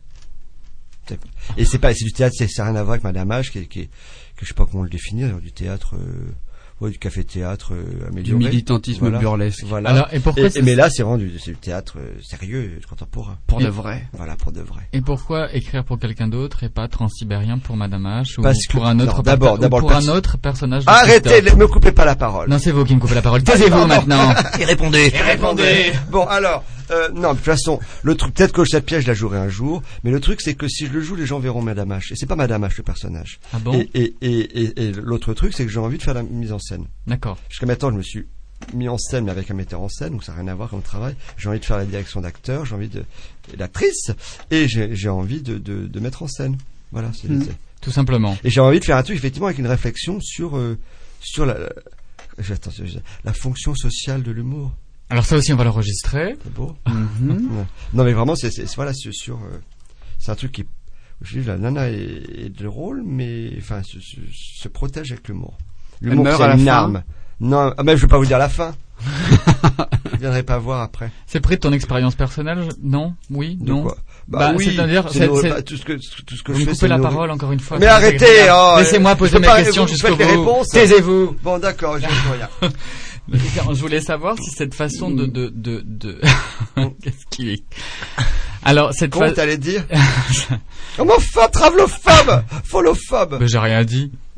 Speaker 3: Et c'est pas, c'est du théâtre, c'est, ça n'a rien à voir avec Madame H, qui est, qui est, que je sais pas comment le définir, du théâtre, euh, ouais, du café-théâtre, euh, amélioré.
Speaker 6: Du militantisme
Speaker 3: voilà.
Speaker 6: burlesque.
Speaker 3: Voilà.
Speaker 1: Alors, et pourquoi
Speaker 3: et, mais là, c'est vraiment du, c'est du théâtre euh, sérieux, contemporain.
Speaker 6: Pour
Speaker 1: et,
Speaker 6: de vrai.
Speaker 3: Voilà, pour de vrai.
Speaker 1: Et pourquoi écrire pour quelqu'un d'autre et pas Transsibérien pour Madame H ou
Speaker 3: Parce
Speaker 1: pour
Speaker 3: que,
Speaker 1: un autre,
Speaker 3: non, d'abord,
Speaker 1: per-
Speaker 3: d'abord
Speaker 1: ou pour un autre personnage de
Speaker 3: Arrêtez,
Speaker 1: Christophe.
Speaker 3: ne me coupez pas la parole.
Speaker 1: Non, c'est vous qui me coupez la parole. Taisez-vous maintenant.
Speaker 2: Et répondez.
Speaker 1: Et répondez.
Speaker 3: Bon, alors, euh, non, de toute façon, le truc, peut-être que cette pièce, je la jouerai un jour, mais le truc, c'est que si je le joue, les gens verront Madame H. Et c'est pas Madame H, le personnage.
Speaker 1: Ah bon?
Speaker 3: Et, et, et, et, et l'autre truc, c'est que j'ai envie de faire la mise en scène.
Speaker 1: D'accord.
Speaker 3: Jusqu'à maintenant, je me suis mis en scène, mais avec un metteur en scène, donc ça n'a rien à voir comme travail. J'ai envie de faire la direction d'acteur, j'ai envie de, l'actrice, et j'ai, j'ai envie de, de, de mettre en scène. Voilà, c'est,
Speaker 1: mmh.
Speaker 3: c'est...
Speaker 1: Tout simplement.
Speaker 3: Et j'ai envie de faire un truc, effectivement, avec une réflexion sur, euh, sur la, la, attends, la fonction sociale de l'humour.
Speaker 1: Alors ça aussi, on va l'enregistrer.
Speaker 3: C'est beau.
Speaker 1: Mm-hmm.
Speaker 3: Non, mais vraiment, c'est, c'est, c'est voilà, c'est sur, euh, c'est un truc qui, je dis, la nana est, est drôle, mais, enfin, se, se, se protège avec l'humour. L'humour,
Speaker 6: meurt
Speaker 3: c'est
Speaker 6: à la
Speaker 3: une
Speaker 6: fin.
Speaker 3: arme. Non, ah ben, je vais pas vous dire la fin. Je viendrai pas voir après.
Speaker 1: C'est pris de ton expérience personnelle? Non? Oui?
Speaker 3: De
Speaker 1: Non?
Speaker 3: quoi? Bah,
Speaker 1: bah
Speaker 3: oui.
Speaker 1: C'est-à-dire,
Speaker 3: c'est
Speaker 1: c'est,
Speaker 3: nourri,
Speaker 1: c'est...
Speaker 3: bah, tout ce que, tout ce que
Speaker 1: vous
Speaker 3: je
Speaker 1: me
Speaker 3: fais,
Speaker 1: coupez
Speaker 3: c'est
Speaker 1: la
Speaker 3: nourri.
Speaker 1: parole encore une fois.
Speaker 3: Mais arrêtez, oh,
Speaker 1: laissez-moi poser mes
Speaker 3: pas,
Speaker 1: questions
Speaker 3: vous
Speaker 1: jusqu'au
Speaker 3: faites les
Speaker 1: bout.
Speaker 3: réponses.
Speaker 1: Taisez-vous.
Speaker 3: Bon, d'accord, je dis rien.
Speaker 1: Je voulais savoir si cette façon de, de, de, de... Qu'est-ce qu'il est? Alors, cette
Speaker 3: Comment
Speaker 1: fa...
Speaker 3: t'allais dire? Homophobe, travelophobe, folophobe.
Speaker 1: Mais j'ai rien dit.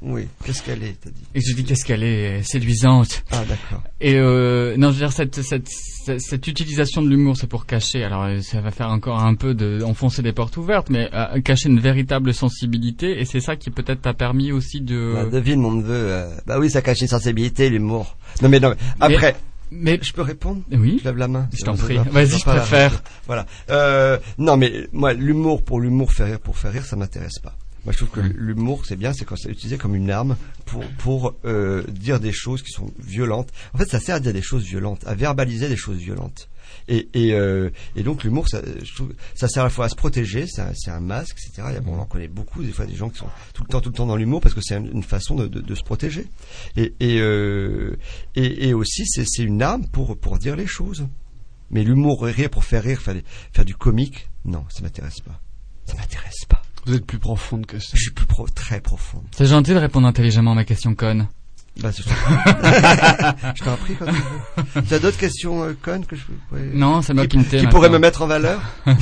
Speaker 3: Oui. Qu'est-ce qu'elle est, t'as dit?
Speaker 1: Et je dis qu'est-ce qu'elle est séduisante.
Speaker 3: Ah, d'accord.
Speaker 1: Et euh, non, je veux dire cette cette cette, cette utilisation de l'humour, c'est pour cacher. Alors euh, ça va faire encore un peu de enfoncer des portes ouvertes, mais euh, cacher une véritable sensibilité. Et c'est ça qui peut-être t'a permis aussi de.
Speaker 3: Bah, devine mon neveu. Euh... Bah oui, ça cache une sensibilité, l'humour. Non mais non. Mais après.
Speaker 1: Mais, mais
Speaker 3: je peux répondre?
Speaker 1: Oui.
Speaker 3: Je lève la main.
Speaker 1: Je t'en prie. Vas-y, je préfère.
Speaker 3: Voilà. Euh, non mais moi, l'humour pour l'humour, faire rire pour faire rire, ça m'intéresse pas. Moi, je trouve que l'humour, c'est bien, c'est quand c'est utilisé comme une arme pour pour euh, dire des choses qui sont violentes. En fait, ça sert à dire des choses violentes, à verbaliser des choses violentes. Et et euh, et donc l'humour, ça, je trouve, ça sert à la fois à se protéger, c'est un, c'est un masque, et cetera. Il y a, bon, on en connaît beaucoup des fois des gens qui sont tout le temps tout le temps dans l'humour parce que c'est une façon de, de, de se protéger. Et et euh, et, et aussi, c'est c'est une arme pour pour dire les choses. Mais l'humour, rire pour faire rire, faire faire du comique, non, ça m'intéresse pas. Ça m'intéresse pas.
Speaker 6: Vous êtes plus profonde que ça.
Speaker 3: Je suis plus pro, très profonde.
Speaker 1: C'est gentil de répondre intelligemment à ma question conne.
Speaker 3: Bah, c'est je t'en prie quand tu veux. Tu as d'autres questions euh, connes que je peux...
Speaker 1: Non, c'est moi qui me tais.
Speaker 3: Qui pourrait me mettre en valeur?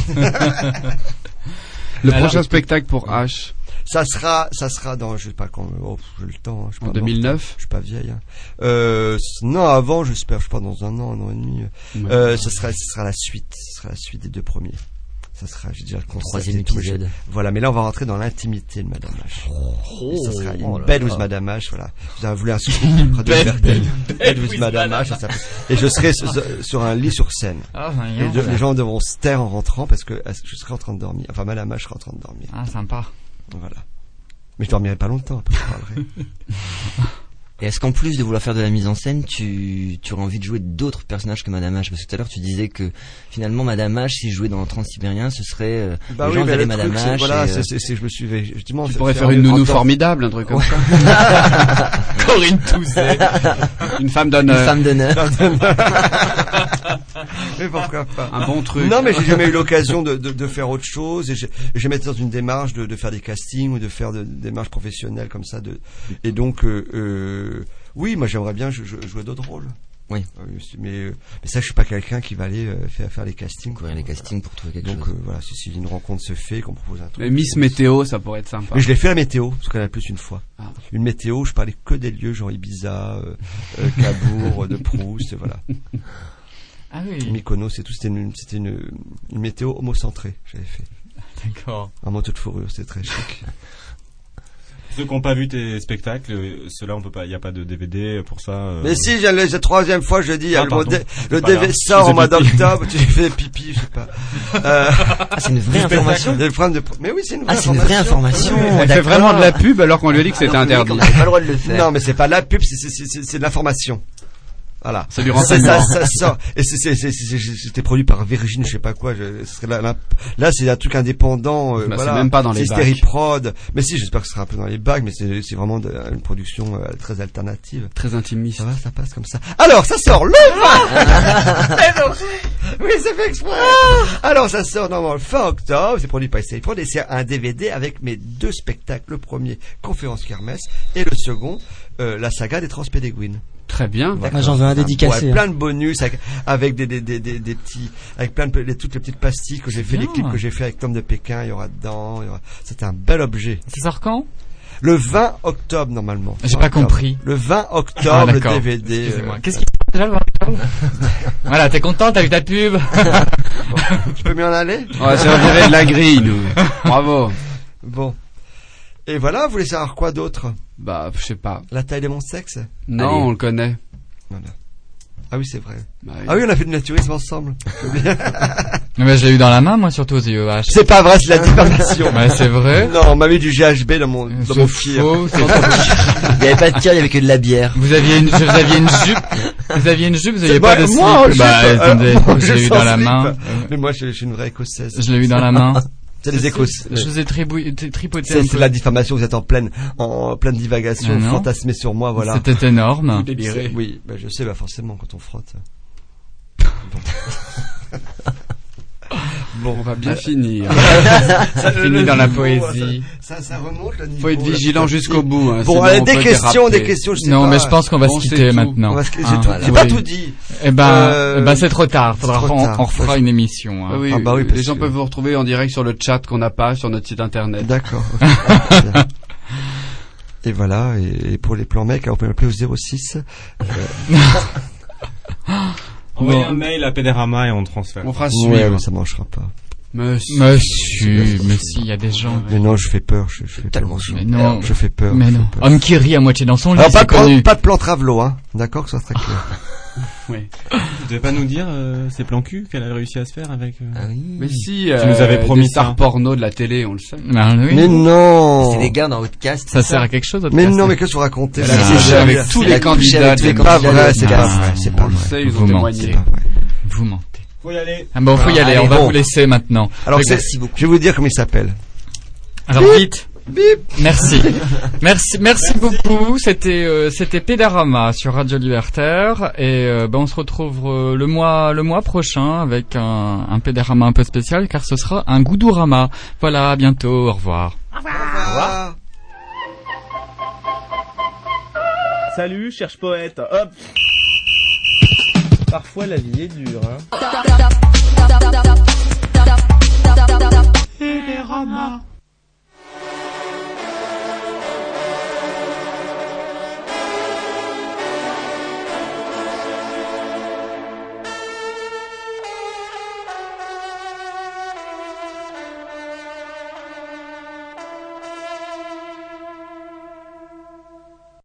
Speaker 6: Le Alors, prochain spectacle pour H.
Speaker 3: Ça sera, ça sera dans, je sais pas quand, oh, j'ai le temps, hein, je suis
Speaker 6: en deux mille neuf.
Speaker 3: Je suis pas vieille, hein. Euh, non, avant, j'espère, je sais pas, dans un an, un an et demi. Ouais. Euh, ce sera, ce sera la suite, ce sera la suite des deux premiers. Ça sera, je dirais, le
Speaker 2: troisième épisode.
Speaker 3: Voilà, mais là, on va rentrer dans l'intimité de Madame H.
Speaker 2: Oh,
Speaker 3: ça sera une
Speaker 2: oh
Speaker 3: belle with Madame H, voilà. Vous avez voulu un scoop de Bertel. Belle with Madame H, ça s'appelle. Et je serai sur, sur un lit sur scène.
Speaker 1: Ah,
Speaker 3: et de, les gens devront se taire en rentrant parce que je serai en train de dormir. Enfin, Madame H sera en train de dormir.
Speaker 1: Ah, sympa.
Speaker 3: Voilà. Mais je dormirai pas longtemps, après je parlerai.
Speaker 2: Et est-ce qu'en plus de vouloir faire de la mise en scène, tu, tu aurais envie de jouer d'autres personnages que Madame H? Parce que tout à l'heure tu disais que finalement Madame H, si je jouais dans Transsibérien, ce serait euh,
Speaker 3: bah
Speaker 2: les
Speaker 3: oui,
Speaker 2: gens verraient Madame
Speaker 3: truc,
Speaker 2: H.
Speaker 3: Voilà,
Speaker 2: et,
Speaker 3: c'est, c'est, c'est, je me suis effectivement.
Speaker 6: Tu pourrais faire une nounou formidable, un truc comme ça.
Speaker 1: Corinne Touzet.
Speaker 6: Une femme d'honneur.
Speaker 2: Une femme d'honneur.
Speaker 3: Mais pourquoi pas?
Speaker 6: Un bon truc.
Speaker 3: Non, mais j'ai jamais eu l'occasion de, de, de faire autre chose. Et j'ai, j'ai été dans une démarche de, de faire des castings ou de faire de, des démarches professionnelles comme ça. De, et donc, euh, euh, oui, moi j'aimerais bien jouer, jouer d'autres rôles.
Speaker 2: Oui.
Speaker 3: Mais, mais ça, je suis pas quelqu'un qui va aller euh, faire, faire les castings.
Speaker 2: Courir les castings voilà. pour trouver quelque
Speaker 3: donc,
Speaker 2: chose.
Speaker 3: Donc euh, voilà, si, si une rencontre se fait, qu'on propose un truc.
Speaker 6: Mais Miss Météo, ça pourrait être sympa.
Speaker 3: Mais je l'ai fait la météo, parce qu'on a plus une fois.
Speaker 6: Ah.
Speaker 3: Une météo, je parlais que des lieux, genre Ibiza, euh, euh, Cabourg, de Proust, voilà.
Speaker 1: Ah oui.
Speaker 3: Mykonos, c'est tout. C'était une, c'était une, une météo homocentrée, j'avais fait.
Speaker 1: D'accord.
Speaker 3: Un manteau de fourrure, c'était très chic.
Speaker 9: Ceux qui n'ont pas vu tes spectacles, ceux-là, on peut pas, il n'y a pas de D V D pour ça. Euh...
Speaker 3: Mais si, j'ai la troisième fois, je dis,
Speaker 9: ah,
Speaker 3: le, modé, le
Speaker 9: D
Speaker 3: D V D sort au mois d'octobre, tu fais pipi, je sais pas.
Speaker 2: Euh, ah, c'est une vraie information.
Speaker 3: De... Mais oui, c'est une vraie
Speaker 2: ah, c'est
Speaker 3: information.
Speaker 2: une vraie information.
Speaker 6: Elle fait vraiment de la pub alors qu'on lui a dit que c'était interdit.
Speaker 2: On n'a pas le droit de le faire.
Speaker 3: Non, mais c'est pas la pub, c'est, c'est, c'est, c'est de l'information. Voilà.
Speaker 6: C'est du renseignement.
Speaker 3: Ça, ça sort. Et c'est, c'est, c'est, c'est, c'était produit par Virgin, je sais pas quoi. Je, ce serait là, là, là, c'est un truc indépendant. Euh,
Speaker 6: bah,
Speaker 3: voilà.
Speaker 6: C'est même pas dans les
Speaker 3: bacs. C'est Steriprod. Mais si, j'espère que ce sera un peu dans les bacs, mais c'est, c'est vraiment de, une production euh, très alternative.
Speaker 6: Très intimiste.
Speaker 3: Ça va, ça passe comme ça. Alors, ça sort le vingt. Oui, c'est fait exprès. Alors, ça sort normalement le fin octobre. C'est produit par Steriprod et c'est un D V D avec mes deux spectacles. Le premier, Conférence Kermesse, et le second, euh, la saga des Transpédéguines.
Speaker 6: Très bien.
Speaker 11: Moi, j'en veux un dédicacé.
Speaker 3: Ouais, plein de bonus avec, avec des, des, des, des, des petits, avec plein de, les, toutes les petites pastilles que j'ai fait, les clips que j'ai fait avec Tom de Pékin, il y aura dedans, il y aura, c'était un bel objet.
Speaker 1: Ça sort quand?
Speaker 3: Le vingt octobre, normalement.
Speaker 1: J'ai pas octobre. compris.
Speaker 3: Le vingt octobre, ah, le D V D.
Speaker 1: Excusez-moi. Euh... Qu'est-ce qui se passe déjà le vingt octobre? Voilà, t'es content, t'as vu ta pub?
Speaker 3: Bon, je peux mieux en aller?
Speaker 6: On va se revirer de la grille, nous. Bravo.
Speaker 3: Bon. Et voilà, vous voulez savoir quoi d'autre?
Speaker 6: Bah, je sais pas.
Speaker 3: La taille de mon sexe?
Speaker 6: Non, allez. On le connaît.
Speaker 3: Voilà. Ah oui, c'est vrai.
Speaker 6: Bah, oui.
Speaker 3: Ah oui, on a fait du naturisme ensemble.
Speaker 1: Mais je l'ai eu dans la main, moi, surtout aux I E H.
Speaker 3: C'est pas vrai, c'est la diffamation.
Speaker 1: Bah, c'est vrai.
Speaker 3: Non, on m'a mis du G H B dans mon, dans mon tir.
Speaker 1: Faux, c'est
Speaker 2: il n'y avait pas de tir, il y avait que de la bière.
Speaker 1: Vous aviez une, vous aviez une jupe. Vous aviez une jupe, vous aviez
Speaker 3: pas
Speaker 1: de slip.
Speaker 3: Moi,
Speaker 1: bah, attendez,
Speaker 3: moi,
Speaker 1: je l'ai eu dans la main.
Speaker 3: Mais moi, je, je suis une vraie écossaise.
Speaker 1: Je l'ai eu dans la main.
Speaker 3: C'est les Écosses.
Speaker 1: Je vous ai tribou- tripoté
Speaker 3: c'est,
Speaker 1: un
Speaker 3: c'est
Speaker 1: peu.
Speaker 3: la diffamation, vous êtes en pleine, en pleine divagation, fantasmée sur moi, voilà.
Speaker 1: C'était énorme.
Speaker 3: C'est, oui, bah, je sais, bah, forcément, quand on frotte. Bon.
Speaker 6: Bon, on va bien finir.
Speaker 1: Ça finit dans la poésie.
Speaker 3: Ça, ça remonte le niveau.
Speaker 6: Faut être vigilant jusqu'au bout. Hein,
Speaker 3: bon, allez, des questions, des questions, je sais
Speaker 1: non,
Speaker 3: pas.
Speaker 1: mais je pense qu'on va
Speaker 6: on
Speaker 1: se quitter maintenant.
Speaker 3: Va se... J'ai,
Speaker 1: ah,
Speaker 3: tout...
Speaker 1: voilà.
Speaker 3: J'ai pas oui. tout dit.
Speaker 1: Eh ben,
Speaker 3: euh...
Speaker 1: eh ben, c'est trop tard. Faudra
Speaker 3: trop
Speaker 1: on,
Speaker 3: tard.
Speaker 1: on refera une émission. Hein.
Speaker 6: Ah oui,
Speaker 3: ah bah oui,
Speaker 6: les gens que... peuvent vous retrouver en direct sur le chat qu'on n'a pas sur notre site internet.
Speaker 3: D'accord. Et voilà, et, et pour les plans mecs, on peut m'appeler au zéro six. Euh...
Speaker 9: Envoyez
Speaker 1: Bon.
Speaker 9: un mail à Pédérama et on transfère.
Speaker 6: On fera
Speaker 3: Ouais,
Speaker 6: suivre.
Speaker 3: mais ça marchera pas.
Speaker 6: Monsieur.
Speaker 1: Monsieur, mais si, il y a des gens.
Speaker 3: Mais non, je fais peur, je, je fais
Speaker 2: Tellement
Speaker 3: peur.
Speaker 2: chaud.
Speaker 1: Mais non.
Speaker 3: Je fais peur.
Speaker 1: Mais
Speaker 3: je
Speaker 1: non.
Speaker 3: fais peur.
Speaker 1: Homme qui rit à moitié dans son lit,
Speaker 3: Alors, pas,
Speaker 1: c'est
Speaker 3: de plan-
Speaker 1: connu.
Speaker 3: pas de plan travelot, hein. D'accord, que ce soit très clair.
Speaker 6: Oui.
Speaker 9: Tu devais pas nous dire euh, ces plans cul qu'elle a réussi à se faire avec. Euh...
Speaker 2: Ah oui.
Speaker 6: Mais si,
Speaker 9: Tu
Speaker 6: euh,
Speaker 9: nous avais promis
Speaker 6: des stars
Speaker 9: ça.
Speaker 6: porno de la télé, on le sait.
Speaker 1: Ben oui.
Speaker 3: Mais non.
Speaker 2: C'est des gars dans Outcast.
Speaker 1: Ça sert à quelque chose, votre
Speaker 3: Mais
Speaker 1: casse-
Speaker 3: non, mais qu'est-ce que vous racontez?
Speaker 6: Elle
Speaker 3: ça
Speaker 6: a
Speaker 3: C'est
Speaker 6: couché
Speaker 3: jamais-
Speaker 6: avec
Speaker 3: c'est
Speaker 6: tous
Speaker 3: la
Speaker 6: les
Speaker 3: couche
Speaker 6: candidats
Speaker 3: avec
Speaker 6: de
Speaker 3: C'est
Speaker 6: la
Speaker 3: pas
Speaker 6: candidate
Speaker 3: vrai, c'est
Speaker 6: de
Speaker 3: pas
Speaker 6: Outcast.
Speaker 3: vrai, c'est
Speaker 6: On
Speaker 3: pas
Speaker 6: le
Speaker 3: vrai.
Speaker 6: sait, ils ont
Speaker 1: Vous
Speaker 6: témoigné.
Speaker 3: C'est pas vrai.
Speaker 1: Vous mentez.
Speaker 9: Faut y aller.
Speaker 1: Ah bon, faut y
Speaker 3: Ah,
Speaker 1: aller,
Speaker 3: allez,
Speaker 1: on va
Speaker 3: bon.
Speaker 1: vous laisser maintenant.
Speaker 3: Alors,
Speaker 1: Mais-
Speaker 3: c'est-
Speaker 2: merci beaucoup.
Speaker 3: je vais vous dire comment il s'appelle.
Speaker 1: Alors
Speaker 3: Bip.
Speaker 1: vite.
Speaker 3: Bip.
Speaker 1: Merci. Merci, merci beaucoup. C'était euh, c'était Pédérama sur Radio Libertaire et euh, ben on se retrouve euh, le mois le mois prochain avec un, un Pédérama un peu spécial car ce sera un Goudourama. Voilà, à bientôt, au revoir.
Speaker 3: Au revoir.
Speaker 16: Salut, cherche poète. Hop. Parfois la vie est dure, hein.
Speaker 20: Pédérama.